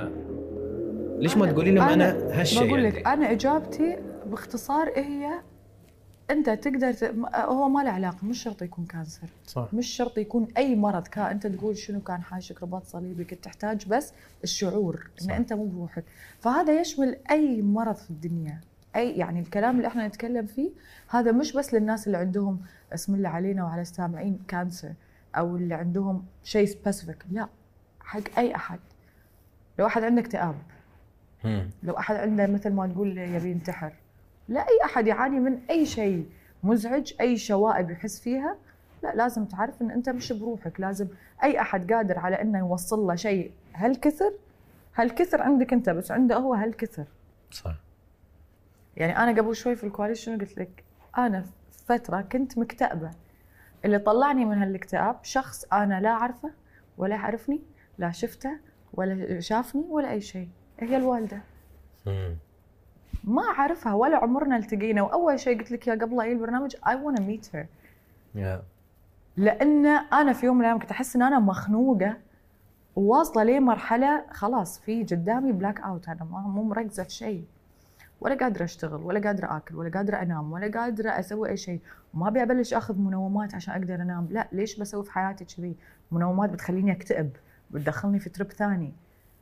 Speaker 1: ليش ما تقولي لهم انا, أنا هالشيء؟
Speaker 2: بقول لك انا اجابتي باختصار هي انت تقدر ت... هو ما له علاقه، مش شرط يكون كانسر،
Speaker 1: صح.
Speaker 2: مش شرط يكون اي مرض. كان انت تقول شنو كان حاشك رباط صليبي، كنت تحتاج بس الشعور ان صح. انت مو بروحك. فهذا يشمل اي مرض في الدنيا. اي يعني الكلام اللي احنا نتكلم فيه هذا مش بس للناس اللي عندهم اسم الله علينا وعلى السامعين كانسر او اللي عندهم شيء سبيسيفيك، لا، حق اي احد. لو احد عنده اكتئاب، لو احد عنده مثل ما تقول يبي ينتحر، لا، اي احد يعاني من اي شيء مزعج، اي شوائب يحس فيها، لا، لازم تعرف ان انت مش بروحك. لازم اي احد قادر على انه يوصل له شيء هالكثر هالكثر عندك انت، بس عنده هو هالكثر.
Speaker 1: صح.
Speaker 2: يعني انا قبل شوي في الكواليس شنو قلت لك؟ انا فتره كنت مكتئبه، اللي طلعني من هالاكتئاب شخص انا لا اعرفه ولا يعرفني، لا شفته ولا شافني ولا اي شيء، هي الوالده.
Speaker 1: امم
Speaker 2: ما اعرفها ولا عمرنا التقينا، واول شيء قلت لك يا قبل اي البرنامج I wanna meet her.
Speaker 1: yeah.
Speaker 2: لان انا في يوم من الايام كنت احس ان انا مخنوقه وواصله لمرحله خلاص في قدامي بلاك اوت، انا مو مركزه في شيء، ولا قادره اشتغل ولا قادره اكل ولا قادره انام ولا قادره اسوي اي شيء. وما ابي ابلش اخذ منومات عشان اقدر انام، لا، ليش بسوي في حياتي كذي؟ منومات بتخليني اكتئب، بتدخلني في ترب ثاني.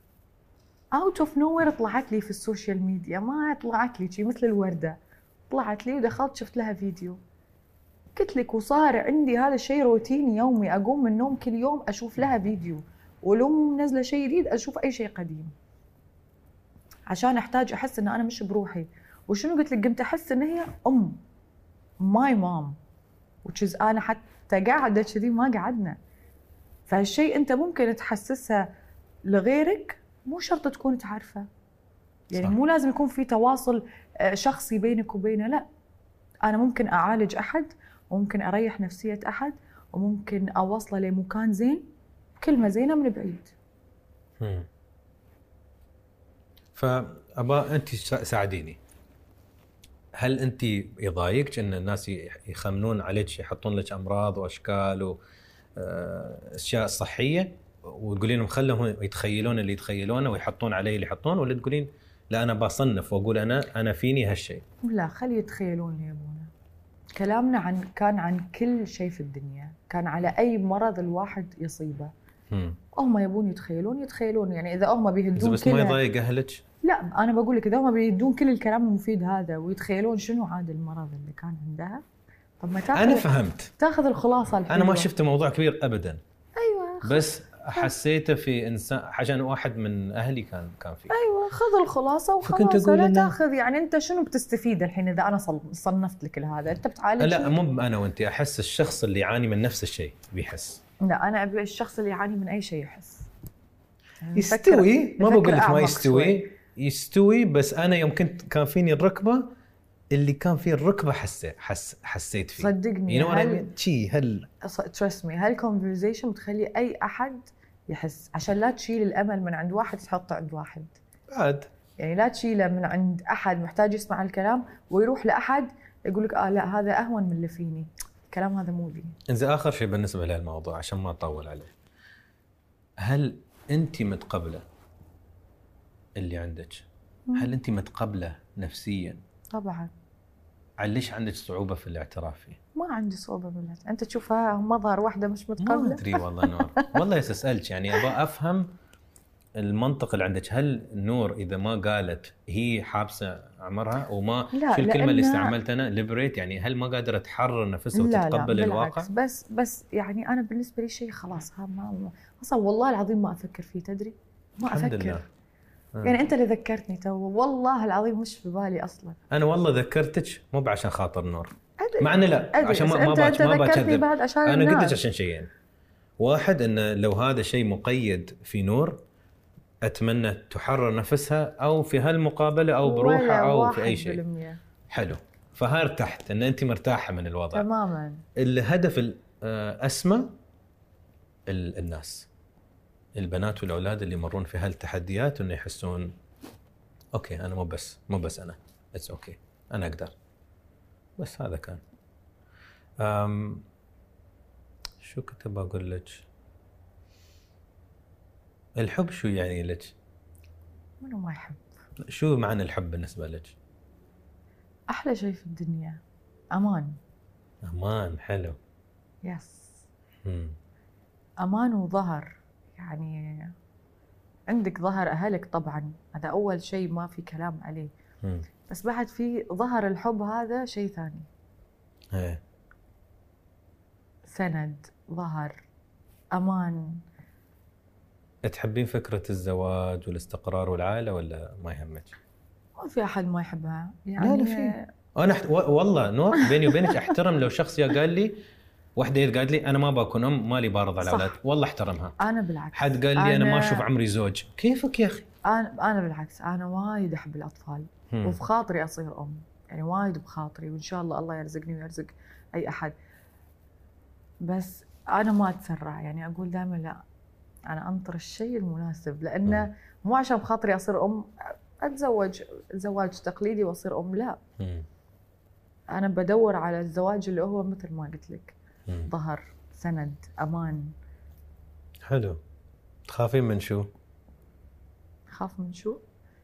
Speaker 2: اوت اوف نو وير طلعت لي في السوشيال ميديا، ما طلعت لي شيء مثل الورده، طلعت لي ودخلت شفت لها فيديو. قلت لك وصار عندي هذا الشيء روتيني يومي، اقوم من النوم كل يوم اشوف لها فيديو، ولو منزله شيء جديد اشوف اي شيء قديم، عشان احتاج احس ان انا مش بروحي. وشنو قلت لك؟ قمت احس ان هي ام ماي مام، وتشز انا حتى قاعده كذي ما قعدنا. فهالشيء انت ممكن تحسسها لغيرك، مو شرط تكون تعرفه، يعني صح. مو لازم يكون في تواصل شخصي بينك وبينه، لا، انا ممكن اعالج احد وممكن اريح نفسيه احد وممكن اوصله لمكان زين، كلمه زينه من بعيد.
Speaker 1: امم فابا انت ساعديني، هل انت يضايقك ان الناس يخمنون عليك، يحطون لك امراض واشكال واشياء صحيه وتقولين لهم خلهم يتخيلون اللي يتخيلونه ويحطون علي اللي يحطون، ولا تقولين لا انا بصنف واقول انا انا فيني هالشيء؟
Speaker 2: لا، خلي يتخيلون يا ابونا. كلامنا عن كان عن كل شيء في الدنيا، كان على اي مرض الواحد يصيبه. امم هم يبون يتخيلون يتخيلون يعني اذا هم بيهدون
Speaker 1: بس ما يضايق اهلك؟
Speaker 2: لا، انا بقول لك اذا هم بيهدون كل الكلام المفيد هذا ويتخيلون شنو عاد المرض اللي كان عندها، طب ما تاخذ
Speaker 1: انا فهمت،
Speaker 2: تاخذ الخلاصه الحلوه.
Speaker 1: انا ما شفت موضوع كبير ابدا.
Speaker 2: ايوه،
Speaker 1: بس حسيته في انسان، عشان واحد من اهلي كان كان فيه.
Speaker 2: ايوه، خذ الخلاصه وخلاص، لا تاخذ. يعني انت شنو بتستفيد الحين اذا انا صنفت لك هذا؟ انت بتعالج.
Speaker 1: لا، مو انا وانت، احس الشخص اللي يعاني من نفس الشيء بيحس.
Speaker 2: لا، انا ابي الشخص اللي يعاني من اي شيء يحس.
Speaker 1: يستوي، ما بقول لك ما يستوي، يستوي. بس انا يوم كنت كان فيني الركبه، اللي كان فيه الركبه حسيت حس حسيت فيه.
Speaker 2: صدقني،
Speaker 1: هل شي هل
Speaker 2: ترست مي هالكونفرزيشن بتخلي اي احد يحس، عشان لا تشيل الامل من عند واحد تحطه عند واحد
Speaker 1: بعد.
Speaker 2: يعني لا تشيله من عند احد محتاج يسمع الكلام ويروح لاحد يقول لك اه لا هذا اهون من اللي فيني. الكلام هذا مو بي.
Speaker 1: انزين، اخر شيء بالنسبه لهالموضوع عشان ما اطول عليه، هل انت متقبله اللي عندك؟ هل انت متقبله نفسيا؟
Speaker 2: طبعا.
Speaker 1: ليش عندك صعوبه في الاعتراف فيه؟
Speaker 2: ما عندي صعوبه بالله، انت تشوفها مظهر واحده مش متقبله؟
Speaker 1: ما ادري والله نور. والله اسالك يعني ابغى افهم المنطق اللي عندك. هل نور اذا ما قالت هي حابسه عمرها وما شو الكلمه اللي استعملتها انا ليبريت، يعني هل ما قادره تحرر نفسها وتتقبل
Speaker 2: لا
Speaker 1: الواقع؟
Speaker 2: بس بس يعني انا بالنسبه لي شيء خلاص، ها ما اصلا والله العظيم ما افكر فيه، تدري؟ ما
Speaker 1: الحمد
Speaker 2: افكر
Speaker 1: لله.
Speaker 2: يعني انت اللي ذكرتني تو، والله العظيم مش في بالي اصلا.
Speaker 1: انا والله ذكرتك مو بعشان خاطر نور، مع انه لا أدري. عشان ما ما
Speaker 2: انت
Speaker 1: ما
Speaker 2: ذكرتني بعد عشان
Speaker 1: انا قلت لك عشان شيئين. واحد، ان لو هذا شيء مقيد في نور اتمنى تحرر نفسها او في هالمقابله او بروحها او في اي شيء. حلو، فها ارتحت ان انت مرتاحه من الوضع
Speaker 2: تماما.
Speaker 1: الهدف الاسمى الناس، البنات والأولاد اللي يمرون في هالتحديات، إنه يحسون أوكي أنا مو بس مو بس أنا It's أوكي أنا أقدر. بس هذا كان. أم شو كنت بقول لك؟ الحب شو يعني لك؟
Speaker 2: منو ما يحب؟
Speaker 1: شو معنى الحب بالنسبة لك؟
Speaker 2: أحلى شيء في الدنيا أمان.
Speaker 1: أمان، حلو.
Speaker 2: يس.
Speaker 1: مم.
Speaker 2: أمان وظهر، يعني عندك ظهر أهلك طبعا، هذا أول شيء ما في كلام عليه.
Speaker 1: مم.
Speaker 2: بس بعد في ظهر الحب، هذا شيء ثاني.
Speaker 1: ايه.
Speaker 2: سند، ظهر، أمان.
Speaker 1: تحبين فكرة الزواج والاستقرار والعائلة ولا ما يهمك؟
Speaker 2: ما في أحد ما يحبها يعني.
Speaker 1: لا لا في. أنا أحت... والله نور بيني وبينك أحترم لو شخص يا قال لي، وحده قالت لي أنا ما بكون أم، مالي بارض على الأولاد، والله أحترمها.
Speaker 2: أنا بالعكس.
Speaker 1: حد قال لي أنا, أنا ما أشوف عمري زوج، كيفك يا أخي؟
Speaker 2: أنا أنا بالعكس، أنا وايد أحب الأطفال
Speaker 1: هم.
Speaker 2: وفي خاطري أصير أم، يعني وايد بخاطري، وإن شاء الله الله يرزقني ويرزق أي أحد. بس أنا ما أتسرع، يعني أقول دائما لا، أنا أنطر الشيء المناسب، لأنه مو عشان بخاطري أصير أم أتزوج زواج تقليدي وأصير أم، لا.
Speaker 1: هم.
Speaker 2: أنا بدور على الزواج اللي هو مثل ما قلت لك،
Speaker 1: هم.
Speaker 2: ظهر، سند، أمان.
Speaker 1: حلو. تخافين من شو؟
Speaker 2: خاف من شو؟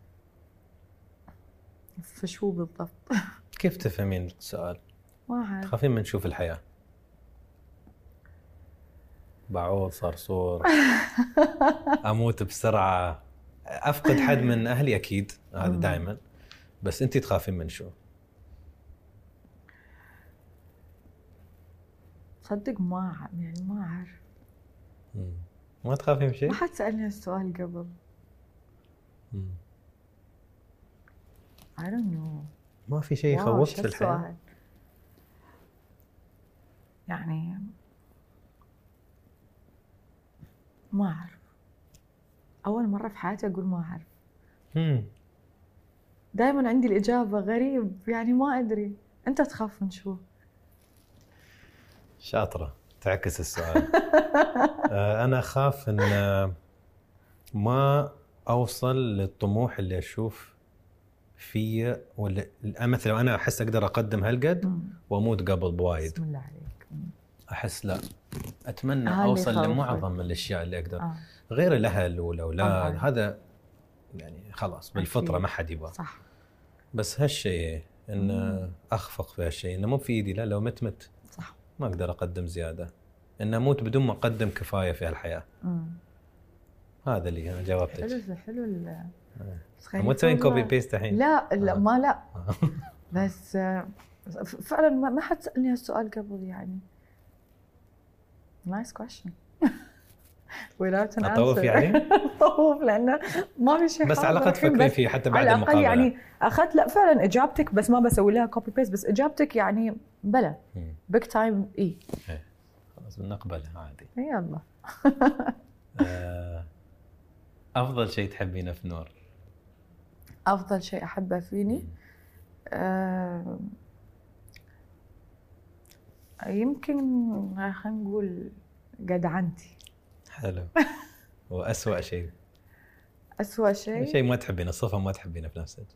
Speaker 2: فشو بالضبط؟
Speaker 1: كيف تفهمين السؤال؟
Speaker 2: ما أعرف.
Speaker 1: تخافين من شو في الحياة؟ بعوض، صرصور، أموت بسرعة، أفقد حد من أهلي أكيد، هذا دائما. بس أنتي تخافين من شو؟
Speaker 2: صدق ما أعرف، يعني ما أعرف.
Speaker 1: ما تخافين من شيء؟
Speaker 2: ما حد سألني هالسؤال قبل.
Speaker 1: مم.
Speaker 2: I don't know.
Speaker 1: ما في شيء يخوفك في الحياة؟
Speaker 2: يعني ما أعرف. أول مرة في حياتي أقول ما أعرف.
Speaker 1: مم.
Speaker 2: دائما عندي الإجابة، غريب يعني ما أدري. أنت تخاف من شو؟
Speaker 1: شاطرة، تعكس السؤال. أنا أخاف أن ما أوصل للطموح اللي أشوف فيه، ولا مثلا لو أنا أحس أقدر أقدم هالقد وأموت قبل بوايد.
Speaker 2: بسم الله عليك.
Speaker 1: أحس لا، أتمنى أوصل لمعظم الأشياء اللي أقدر. آه. غير الأهل والأولاد هذا يعني خلاص بالفطرة ما حد يبغى.
Speaker 2: صح.
Speaker 1: بس هالشيء إن مم. أخفق في هالشيء إنه مو في إيدي، لا لو مت مت.
Speaker 2: صح.
Speaker 1: ما أقدر أقدم زيادة، إن أموت بدون ما أقدم كفاية في هالحياة. مم. هذا اللي أنا جاوبتك.
Speaker 2: حلو حلو ال.
Speaker 1: مو تسوين كوبي بيست الحين؟
Speaker 2: لا لا آه. ما لا. بس فعلا ما حد سألني هالسؤال قبل يعني. Nice question. without an answer.
Speaker 1: أطوف يعني؟
Speaker 2: أطوف لأنه ما في شيء.
Speaker 1: بس على الأقل تفكرين فيه حتى بعد المقابلة.
Speaker 2: على الأقل يعني أخذت لا فعلا إجابتك، بس ما بسوي لها كوبي بيست، بس إجابتك يعني بلا بيك تايم. إيه
Speaker 1: خلاص بنقبلها عادي.
Speaker 2: يلا.
Speaker 1: أفضل شيء تحبينه في نور؟
Speaker 2: أفضل شيء أحبه فيني أه يمكن خلينا نقول جدعنتي.
Speaker 1: حلو. وأسوأ شيء؟
Speaker 2: أسوأ شيء
Speaker 1: شيء ما تحبينه، صفة ما تحبينه في نفسك؟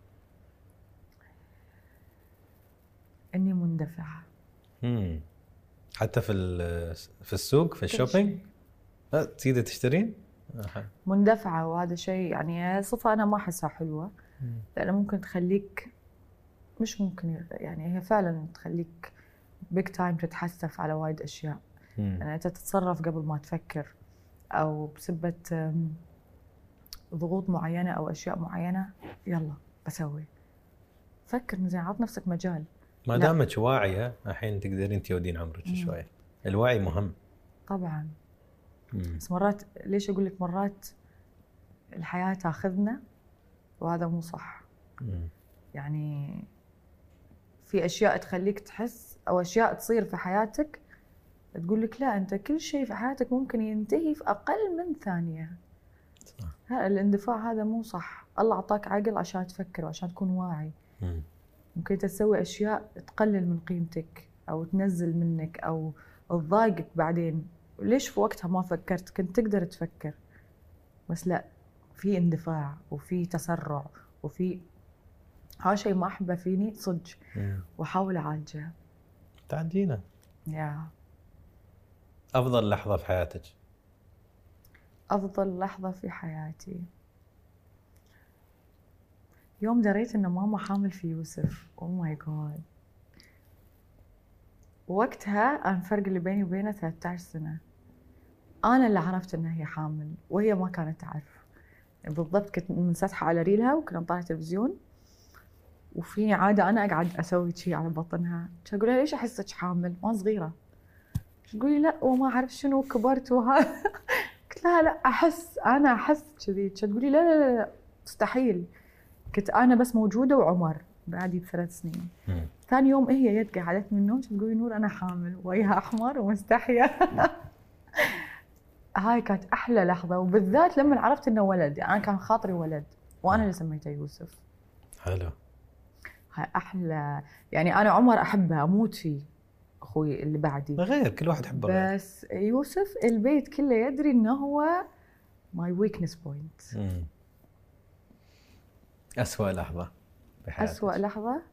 Speaker 2: إني مندفعة.
Speaker 1: امم حتى في في السوق في الشوبينج تقدر تشترين؟
Speaker 2: مندفعة، وهذا شيء يعني صفة أنا ما أحسها حلوة، لأنه ممكن تخليك، مش ممكن يعني هي فعلا تخليك بيك تايم تتحسف على وايد أشياء. يعني أنت تتصرف قبل ما تفكر، أو بسبة ضغوط معينة أو أشياء معينة يلا بسوي. فكر زين، عط نفسك مجال.
Speaker 1: ما دامك واعية الحين تقدرين تودين عمرك شوي. الوعي مهم
Speaker 2: طبعا. مم. بس مرات ليش أقول لك مرات الحياة تاخذنا وهذا مو صح. مم. يعني في أشياء تخليك تحس، أو أشياء تصير في حياتك تقول لك لا، أنت كل شيء في حياتك ممكن ينتهي في أقل من ثانية. صح. الاندفاع هذا مو صح. الله أعطاك عقل عشان تفكر وعشان تكون واعي. مم. ممكن تسوي أشياء تقلل من قيمتك أو تنزل منك أو تضايقك بعدين، ليش في وقتها ما فكرت؟ كنت تقدر تفكر، بس لا، في اندفاع وفي تسرع وفي هذا شيء ما احبه فيني صدق، واحاول اعالجه.
Speaker 1: تعدينا.
Speaker 2: يا
Speaker 1: افضل لحظه في حياتك؟
Speaker 2: افضل لحظه في حياتي يوم دريت ان ماما حامل في يوسف. او ماي جاد. وقتها انا الفرق اللي بيني وبينها ثلاثة عشر سنه. انا اللي عرفت انها هي حامل وهي ما كانت تعرف. بالضبط كنت منسدحه على ريلها وكنا نطالع تلفزيون، وفيني عاده انا اقعد اسوي شيء على بطنها. اقول لها ليش احسك حامل؟ ما صغيره. تقولي لا وما اعرف شنو كبرت وهذا. قلت لها لا احس، انا احس كذي. تقولي لا لا لا مستحيل. كنت انا بس موجوده وعمر بعدي بثلاث سنين.
Speaker 1: مم.
Speaker 2: ثاني يوم هي يد قعدت من النوم تقولي نور انا حامل وجهها احمر ومستحيه. هاي كانت احلى لحظه، وبالذات لما عرفت انه ولد. يعني انا كان خاطري ولد وانا اللي سميته يوسف.
Speaker 1: حلو.
Speaker 2: هاي احلى. يعني انا عمر احبه اموت فيه، اخوي اللي بعدي
Speaker 1: غير كل واحد يحبه غير.
Speaker 2: بس يوسف البيت كله يدري انه هو ماي ويكنس بوينت.
Speaker 1: أسوأ لحظة بحياتك؟
Speaker 2: أسوأ لحظة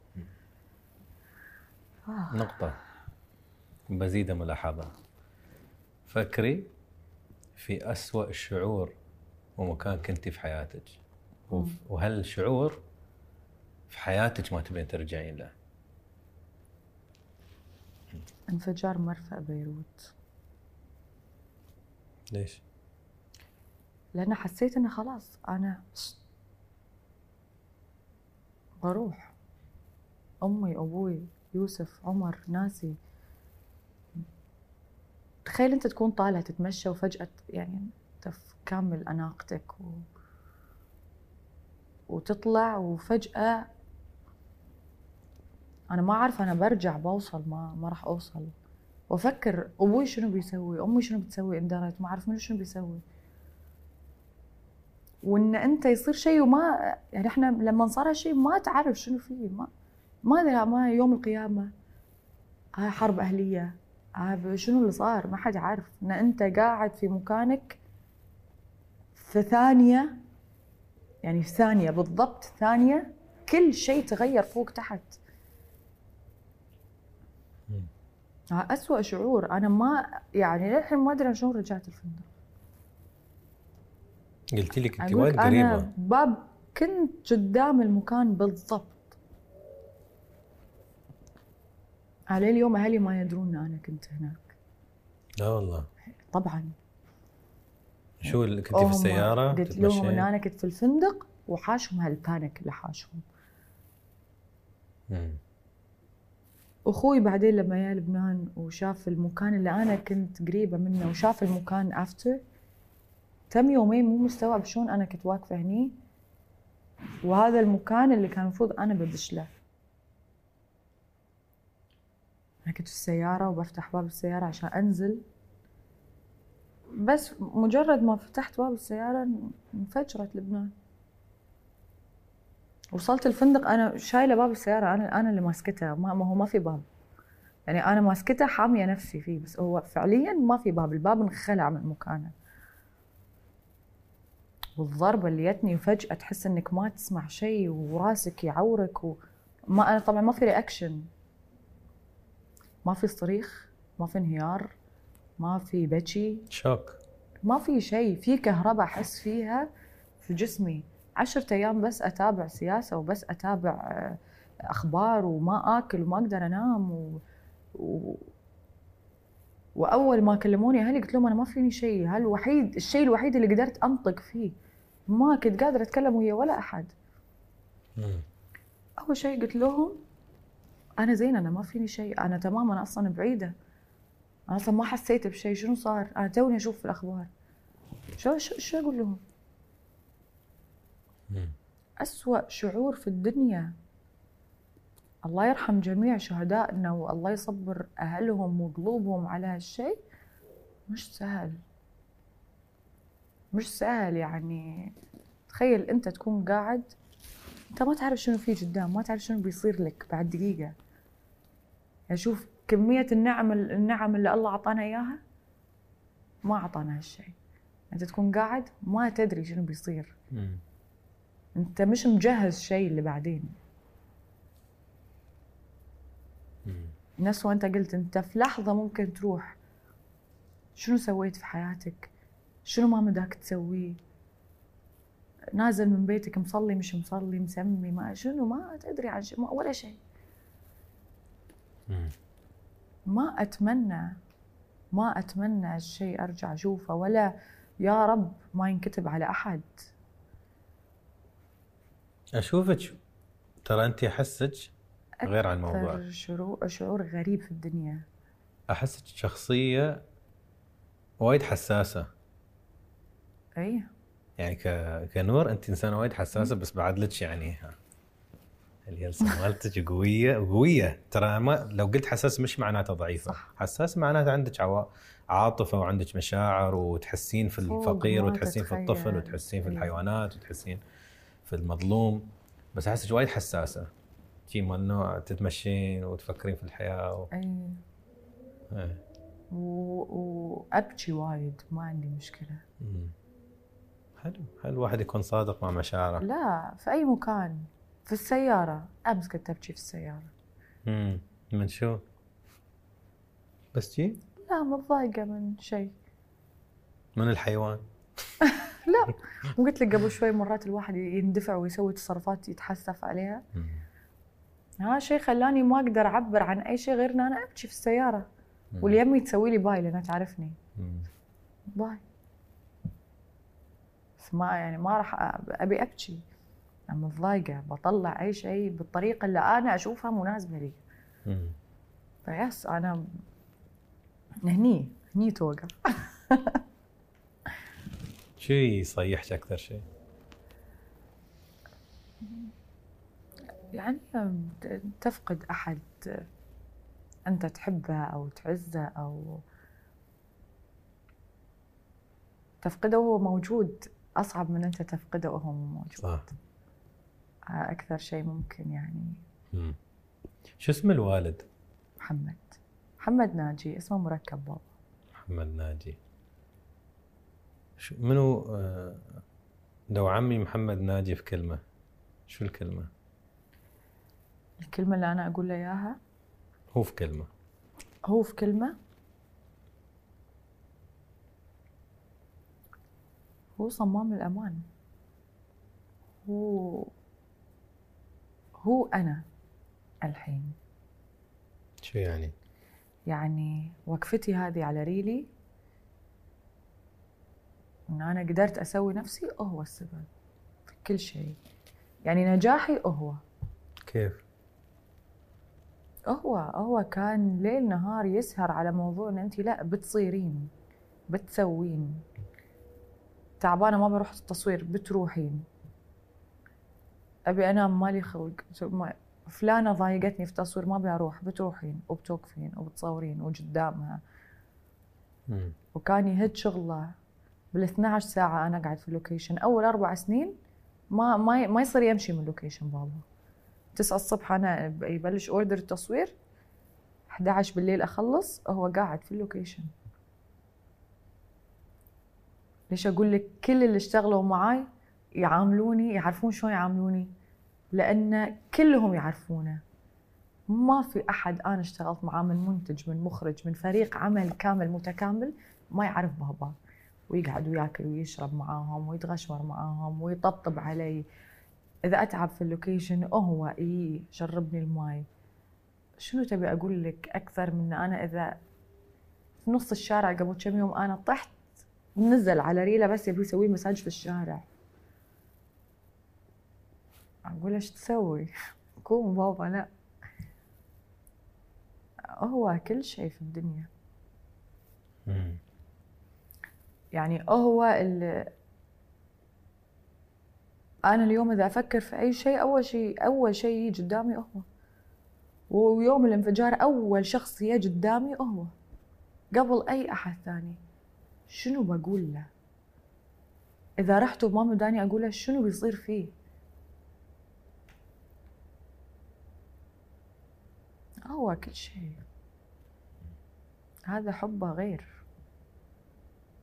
Speaker 1: آه. نقطة بزيد ملاحظة. فكري في أسوأ الشعور ومكان كنتي في حياتك، وهل الشعور في حياتك ما تبين ترجعين له؟
Speaker 2: انفجار مرفأ بيروت.
Speaker 1: ليش؟
Speaker 2: لأن حسيت إنه خلاص أنا بروح. أمي أبوي يوسف عمر ناسي. تخيل أنت تكون طالع تتمشى وفجأة يعني أنت في كامل أناقتك و... وتطلع وفجأة أنا ما أعرف أنا برجع بوصل ما ما راح أوصل. وأفكر أبوي شنو بيسوي، أمي شنو بتسوي إن درت، ما أعرف منو شنو بيسوي. وإن أنت يصير شيء وما يعني إحنا لما صار هالشيء ما تعرف شنو فيه. ما ما أدري ما يوم القيامة، هاي حرب أهلية، هاي شنو اللي صار ما حد عارف. إن أنت قاعد في مكانك في ثانية، يعني في ثانية بالضبط ثانية كل شيء تغير فوق تحت. أسوأ شعور. أنا ما يعني للحين ما أدري شلون رجعت الفندق.
Speaker 1: قلتي لي كنت وايد قريبة.
Speaker 2: أنا باب كنت قدام المكان بالضبط. على اليوم أهلي ما يدرون أنا كنت هناك.
Speaker 1: لا والله.
Speaker 2: طبعا.
Speaker 1: شو اللي كنتي في السيارة؟
Speaker 2: قلت لهم إن أنا كنت في الفندق وحاشهم هالبانيك اللي حاشهم.
Speaker 1: امم
Speaker 2: أخوي بعدين لما جاء لبنان وشاف المكان اللي أنا كنت قريبة منه وشاف المكان أفتر، تم يومين مو مستوعب شلون أنا كنت واقفة هني وهذا المكان اللي كان المفروض أنا بدش له. أنا كنت في السيارة وبفتح باب السيارة عشان أنزل، بس مجرد ما فتحت باب السيارة انفجرت لبنان. وصلت الفندق أنا شايلة باب السيارة، أنا أنا اللي ماسكتها. ما هو ما في باب، يعني أنا ماسكتها حامية نفسي فيه، بس هو فعليا ما في باب. الباب انخلع من مكانه. والضربة اللي جتني وفجأة تحس إنك ما تسمع شيء وراسك يعورك وما أنا طبعا ما في رياكشن، ما في صريخ، ما في انهيار، ما في بكي،
Speaker 1: شوك،
Speaker 2: ما في شيء. في كهرباء أحس فيها في جسمي. عشرة أيام بس أتابع سياسة وبس أتابع أخبار وما آكل وما أقدر أنام و... و... وأول ما كلموني أهلي قلت لهم أنا ما فيني شيء. هالوحيد الشيء الوحيد اللي قدرت أنطق فيه، ما كنت قادرة أتكلم ويا ولا أحد.
Speaker 1: مم.
Speaker 2: أول شيء قلت لهم أنا زين، أنا ما فيني شيء، أنا تمام، أنا أصلاً بعيدة، أنا أصلاً ما حسيت بشيء. شنو صار؟ أنا توني أشوف في الأخبار. شو شو شو أقول لهم؟
Speaker 1: مم.
Speaker 2: أسوأ شعور في الدنيا. الله يرحم جميع شهدائنا والله يصبر أهلهم وقلوبهم على هالشيء. مش سهل، مش سهل. يعني تخيل أنت تكون قاعد أنت ما تعرف شنو فيه قدام، ما تعرف شنو بيصير لك بعد دقيقة. يعني شوف كمية النعم النعم اللي الله عطانا إياها. ما أعطانا هالشيء. أنت تكون قاعد ما تدري شنو بيصير.
Speaker 1: مم.
Speaker 2: أنت مش مجهز شيء اللي بعدين.
Speaker 1: مم.
Speaker 2: نفس وأنت قلت أنت في لحظة ممكن تروح. شنو سويت في حياتك؟ شنو ما مداك تسويه؟ نازل من بيتك مصلي مش مصلي مسمي ما شنو ما تدري عن شيء ولا شيء.
Speaker 1: مم.
Speaker 2: ما أتمنى ما أتمنى هالشيء أرجع أشوفه، ولا يا رب ما ينكتب على أحد.
Speaker 1: أشوفك ترى أنت أحسك غير عن الموضوع.
Speaker 2: أكثر شعور شعور غريب في الدنيا.
Speaker 1: أحسك شخصية وايد حساسة.
Speaker 2: أي
Speaker 1: يعني ك... كنور أنت إنسانة وايد حساسة، بس بعد لك يعني اليلسة مالتك قوية قوية. ترى ما لو قلت حساس مش معناته ضعيفة.
Speaker 2: صح.
Speaker 1: حساس معناته عندك عوا... عاطفة وعندك مشاعر، وتحسين في الفقير وتحسين في الطفل وتحسين في الحيوانات وتحسين في المظلوم. بس أحسك وايد حساسة، شي من النوع تتمشين وتفكرين في الحياة و...
Speaker 2: أي
Speaker 1: ايه.
Speaker 2: وأبكي وايد ما عندي مشكلة.
Speaker 1: مم. حلو حلو الواحد يكون صادق مع مشاعره.
Speaker 2: لا في أي مكان، في السيارة أمس كنت أبكي في السيارة.
Speaker 1: امم من شو؟ بس شي؟
Speaker 2: لا متضايقة من شيء.
Speaker 1: من الحيوان؟
Speaker 2: لا وقلت لك قبل شوي مرات الواحد يندفع ويسوي تصرفات يتحسف عليها.
Speaker 1: مم.
Speaker 2: ها شيء خلاني ما أقدر أعبر عن أي شيء غير إن أنا أبكي في السيارة.
Speaker 1: مم.
Speaker 2: واللي يمي تسوي لي باي لأنها تعرفني.
Speaker 1: مم.
Speaker 2: باي. بس ما يعني ما راح أبي أبكي. أنا متضايقة بطلع أي شيء بالطريقة اللي أنا أشوفها مناسبة لي.
Speaker 1: مم.
Speaker 2: فيس أنا هني هني توقف.
Speaker 1: شو يصيحك أكثر شيء؟
Speaker 2: يعني تفقد أحد أنت تحبه أو تعزه، أو تفقده وهو موجود أصعب من أنت تفقده وهو مو موجود.
Speaker 1: صح.
Speaker 2: أكثر شيء ممكن يعني.
Speaker 1: مم. شو اسم الوالد؟
Speaker 2: محمد محمد ناجي، اسمه مركب بابا.
Speaker 1: محمد ناجي. شو منو آه لو عمي محمد ناجي في كلمة، شو الكلمة؟
Speaker 2: الكلمة اللي أنا أقول له إياها
Speaker 1: هو في كلمة.
Speaker 2: هو في كلمة هو صمام الأمان. هو هو أنا الحين.
Speaker 1: شو يعني؟
Speaker 2: يعني وقفتي هذه على ريلي إن أنا قدرت أسوي نفسي هو السبب في كل شيء. يعني نجاحي هو.
Speaker 1: كيف؟
Speaker 2: هو هو كان ليل نهار يسهر على موضوع إن أنت لا بتصيرين بتسوين. تعبانة ما بروح التصوير بتروحين. أبي أنام مالي خلق. فلانة ضايقتني في تصوير ما أبي أروح بتروحين وبتوقفين وبتصورين وقدامها.
Speaker 1: مم.
Speaker 2: وكان يهد شغله بالاثنى عشر ساعة أنا قاعد في اللوكيشن. أول أربع سنين ما ما ما يصير يمشي من اللوكيشن بابا. تسعة الصبح أنا يبلش أوردر التصوير، إحدى عشر بالليل أخلص هو قاعد في اللوكيشن. ليش أقول لك كل اللي اشتغلوا معاي يعاملوني يعرفون شلون يعاملوني؟ لأن كلهم يعرفونه. ما في أحد أنا اشتغلت معاه من منتج من مخرج من فريق عمل كامل متكامل ما يعرف بابا، ويقعد وياكل ويشرب معاهم ويتغشمر معاهم ويطبطب علي. إذا أتعب في اللوكيشن هو إيه شربني الماي. شنو تبي أقول لك أكثر من أنا إذا في نص الشارع قبل كم يوم أنا طحت نزل على ريله بس يبي يسوي مساج في الشارع. أقول إيش تسوي؟ قوم بابا. لا هو كل شيء في الدنيا.
Speaker 1: مم.
Speaker 2: يعني هو اللي أنا اليوم إذا أفكر في أي شيء أول شيء أول شيء يجي قدامي هو. ويوم الانفجار أول شخص يجي قدامي هو قبل أي أحد ثاني. شنو بقول له؟ إذا رحت وما مداني أقول له شنو بيصير فيه؟ هو كل شيء. هذا حبه غير.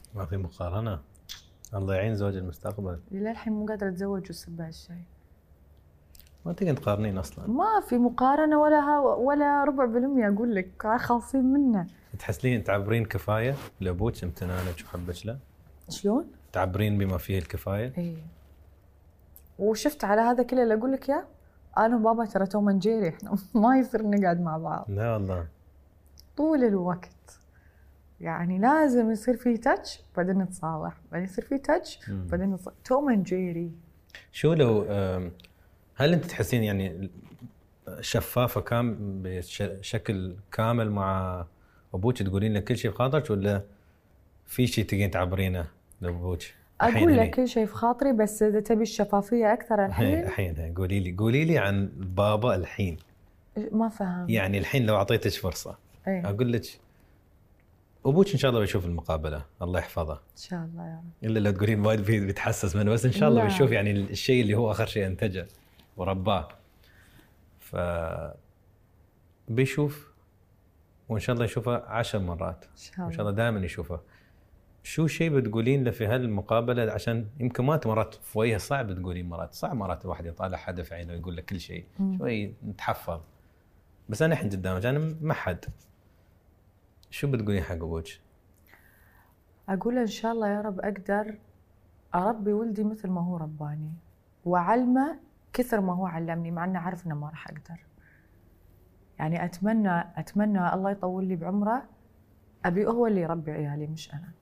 Speaker 1: ما في مقارنة. الله يعين زوج المستقبل.
Speaker 2: للحين مو قادرة أتزوج وأسب هالشيء.
Speaker 1: ما تقدر تقارنين أصلا.
Speaker 2: ما في مقارنة ولا ها ولا ربع بالمية. أقول لك خالصين منه.
Speaker 1: تحسين تعبرين كفاية لأبوك امتنانك وحبك له؟
Speaker 2: شلون؟
Speaker 1: تعبرين بما فيه الكفاية.
Speaker 2: اي. وشفت على هذا كله اللي اقول لك يا انا وبابا ترى توم اند جيري، احنا ما يصير نقعد مع بعض.
Speaker 1: لا والله.
Speaker 2: طول الوقت يعني لازم يصير في تاتش بعدين نتصالح، بعدين يصير في تاتش بعدين نتصالح. توم اند جيري.
Speaker 1: شو لو هل انت تحسين يعني شفافة كام بشكل كامل مع ابوك، تقولين له كل شيء بخاطرك ولا في شيء تقين تعبرينه لابوك؟
Speaker 2: اقول لك كل شيء في خاطري، بس اذا تبي الشفافيه اكثر الحين
Speaker 1: الحين قولي لي قولي لي عن بابا الحين.
Speaker 2: ما فهم
Speaker 1: يعني الحين لو اعطيتك فرصه
Speaker 2: ايه؟
Speaker 1: اقول لك ابوك ان شاء الله بيشوف المقابله الله يحفظه
Speaker 2: ان شاء الله يا رب.
Speaker 1: الا لو تقولين وايد بيتحسس منه، بس ان شاء الله بيشوف يعني الشيء اللي هو اخر شيء انتجه ورباه. ف بيشوف وان شاء الله يشوفه عشر مرات ان شاء الله, إن شاء الله دائما يشوفه. شو شيء بتقولين له في هالمقابله؟ عشان يمكن ما مرات في وجهه صعب تقولين، مرات صعب مرات الواحد يطالع حدا في عينه ويقول له كل شيء، شوي نتحفظ. بس انا الحين قدامك انا ما حد، شو بتقولين حق ابوك؟
Speaker 2: اقول ان شاء الله يا رب اقدر اربي ولدي مثل ما هو رباني وعلمه كثر ما هو علمني، مع اني اعرف انه ما راح اقدر. يعني اتمنى اتمنى الله يطول لي بعمره، ابي هو اللي يربي عيالي مش انا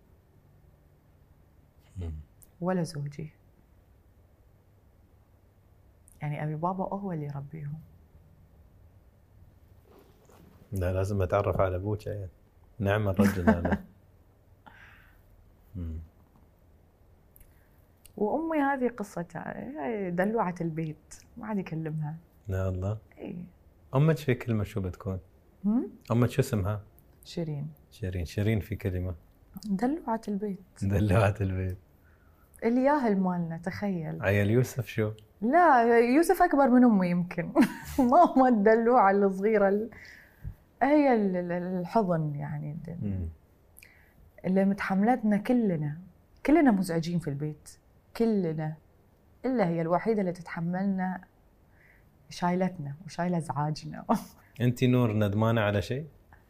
Speaker 2: ولا زوجي. يعني ابي بابا هو اللي يربيهم.
Speaker 1: لا لازم اتعرف على ابوك يعني. نعم الرجل هذا.
Speaker 2: وامي هذه قصتها دلوعه البيت، ما عاد يكلمها.
Speaker 1: لا والله.
Speaker 2: اي.
Speaker 1: امك في كلمه شو بتكون؟ امك شو اسمها؟
Speaker 2: شيرين.
Speaker 1: شيرين. شيرين في كلمه
Speaker 2: دلوعه البيت.
Speaker 1: دلوعه البيت.
Speaker 2: الياهل مالنا تخيل.
Speaker 1: عيال يوسف شو؟
Speaker 2: لا يوسف اكبر من امي يمكن. ماما الدلوعه الصغيره ال... هي الحضن يعني اللي متحملتنا كلنا. كلنا مزعجين في البيت كلنا، الا هي الوحيده اللي تتحملنا، شايلتنا وشايله ازعاجنا.
Speaker 1: انت نور ندمانه على شيء؟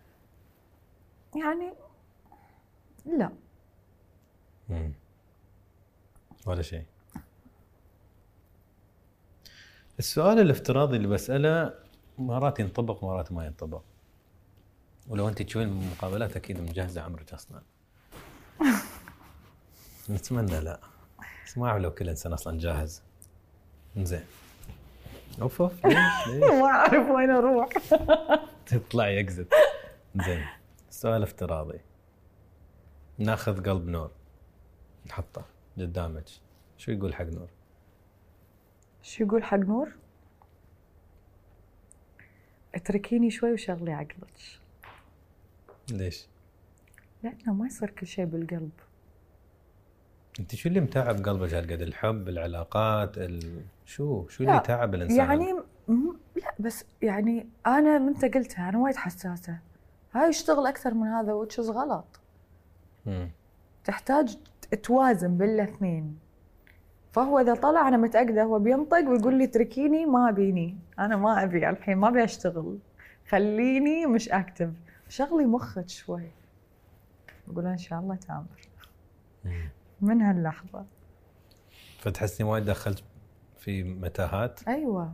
Speaker 2: يعني لا.
Speaker 1: امم ولا شيء. السؤال الافتراضي اللي بسأله مرات ينطبق مرات ما ينطبق، ولو انت تشوفين المقابلات اكيد مجهزه عمرك اصلا. نتمنى لا، بس ما اعرف لو كل انسان اصلا جاهز. زين. اوف اوف ليش ليش؟
Speaker 2: ما اعرف وين اروح.
Speaker 1: تطلع يكذب. زين. سؤال افتراضي. ناخذ قلب نور نحطه قدامك، شو يقول حق نور؟
Speaker 2: شو يقول حق نور؟ اتركيني شوي وشغلي عقلك.
Speaker 1: ليش؟
Speaker 2: لأنه ما يصير كل شيء بالقلب.
Speaker 1: انت شو اللي متعب قلبك هالقد؟ الحب، العلاقات، ال... شو شو اللي يتعب الانسان؟
Speaker 2: يعني م... لا بس يعني انا من انت قلتها انا وايد حساسه، هاي اشتغل اكثر من هذا وتشز غلط.
Speaker 1: مم.
Speaker 2: تحتاج توازن بالاثنين. فهو اذا طلع انا متاكده هو بينطق ويقول لي اتركيني ما ابيني، انا ما ابي الحين، ما ابي اشتغل، خليني مش اكتف، شغلي مخك شوي. اقول ان شاء الله تامر.
Speaker 1: مم.
Speaker 2: من هاللحظه.
Speaker 1: فتحسني وايد دخلت في متاهات؟
Speaker 2: ايوه.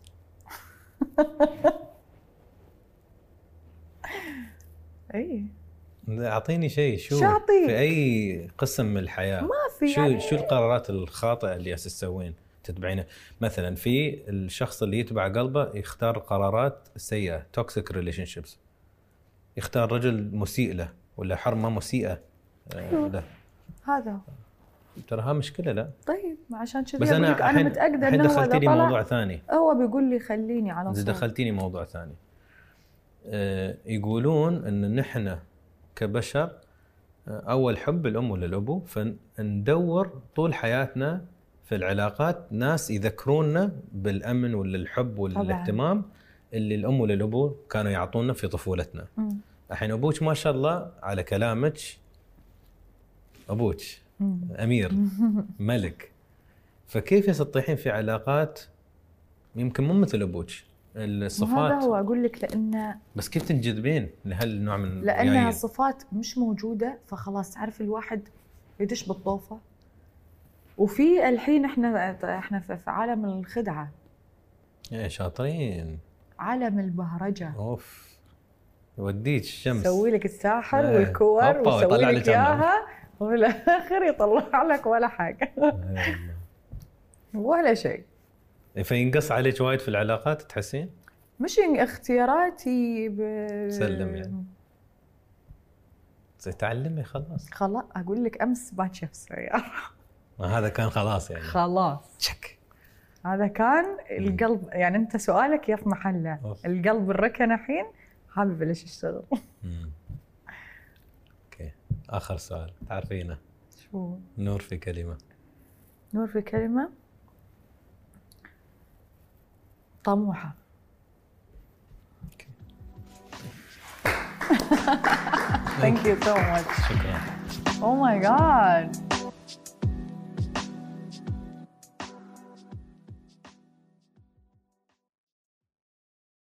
Speaker 2: اي.
Speaker 1: اعطيني شيء. شو,
Speaker 2: شو أعطيك؟
Speaker 1: في اي قسم من الحياه
Speaker 2: ما في
Speaker 1: شو
Speaker 2: يعني...
Speaker 1: شو القرارات الخاطئه اللي تسوين تتبعينها؟ مثلا في الشخص اللي يتبع قلبه يختار قرارات سيئه، توكسيك ريليشن شيبس، يختار رجل مسيء له ولا حرمه مسيئه
Speaker 2: أيوة.
Speaker 1: له.
Speaker 2: هذا
Speaker 1: ترى ها مشكله. لا
Speaker 2: طيب عشان كذي
Speaker 1: بس انا
Speaker 2: انا متاكده
Speaker 1: انه
Speaker 2: هو
Speaker 1: دخلتيني موضوع ثاني.
Speaker 2: هو بيقول لي خليني على صوت.
Speaker 1: دخلتيني موضوع ثاني. أه يقولون ان نحن كبشر اول حب الام ولا الابو، فندور طول حياتنا في العلاقات ناس يذكرونا بالامن ولا الحب ولا طبعاً. الاهتمام اللي الام ولا الابو كانوا يعطونا في طفولتنا. الحين ابوك ما شاء الله على كلامك ابوك امير ملك، فكيف تطيحين في علاقات يمكن مو مثل ابوك؟ الصفات
Speaker 2: هذا هو اقول لك، لان
Speaker 1: بس كيف تنجذبين لهالنوع من
Speaker 2: لانها يعني صفات مش موجوده، فخلاص تعرف الواحد يدش بالطوفه. وفي الحين احنا احنا في عالم الخدعه.
Speaker 1: يا شاطرين.
Speaker 2: عالم البهرجه.
Speaker 1: اوف يوديك الشمس،
Speaker 2: يسوي لك الساحر اه. والكور ويسوي لك اياها، والاخر يطلع لك ولا حاجه ولا شيء.
Speaker 1: فينقص عليك وايد في العلاقات تحسين؟
Speaker 2: مش اختياراتي ب...
Speaker 1: سلم يعني زي تعلمي خلاص.
Speaker 2: خلاص اقول لك امس باكر سيارة
Speaker 1: هذا كان خلاص يعني
Speaker 2: خلاص تشك. هذا كان القلب يعني انت سؤالك يا في محله. أوف. القلب الركن الحين حابب بلش اشتغل.
Speaker 1: اوكي اخر سؤال تعرفينه
Speaker 2: شو؟
Speaker 1: نور في كلمه.
Speaker 2: نور في كلمه طموحه. Thank you so much.
Speaker 1: شكرا.
Speaker 2: Oh my god.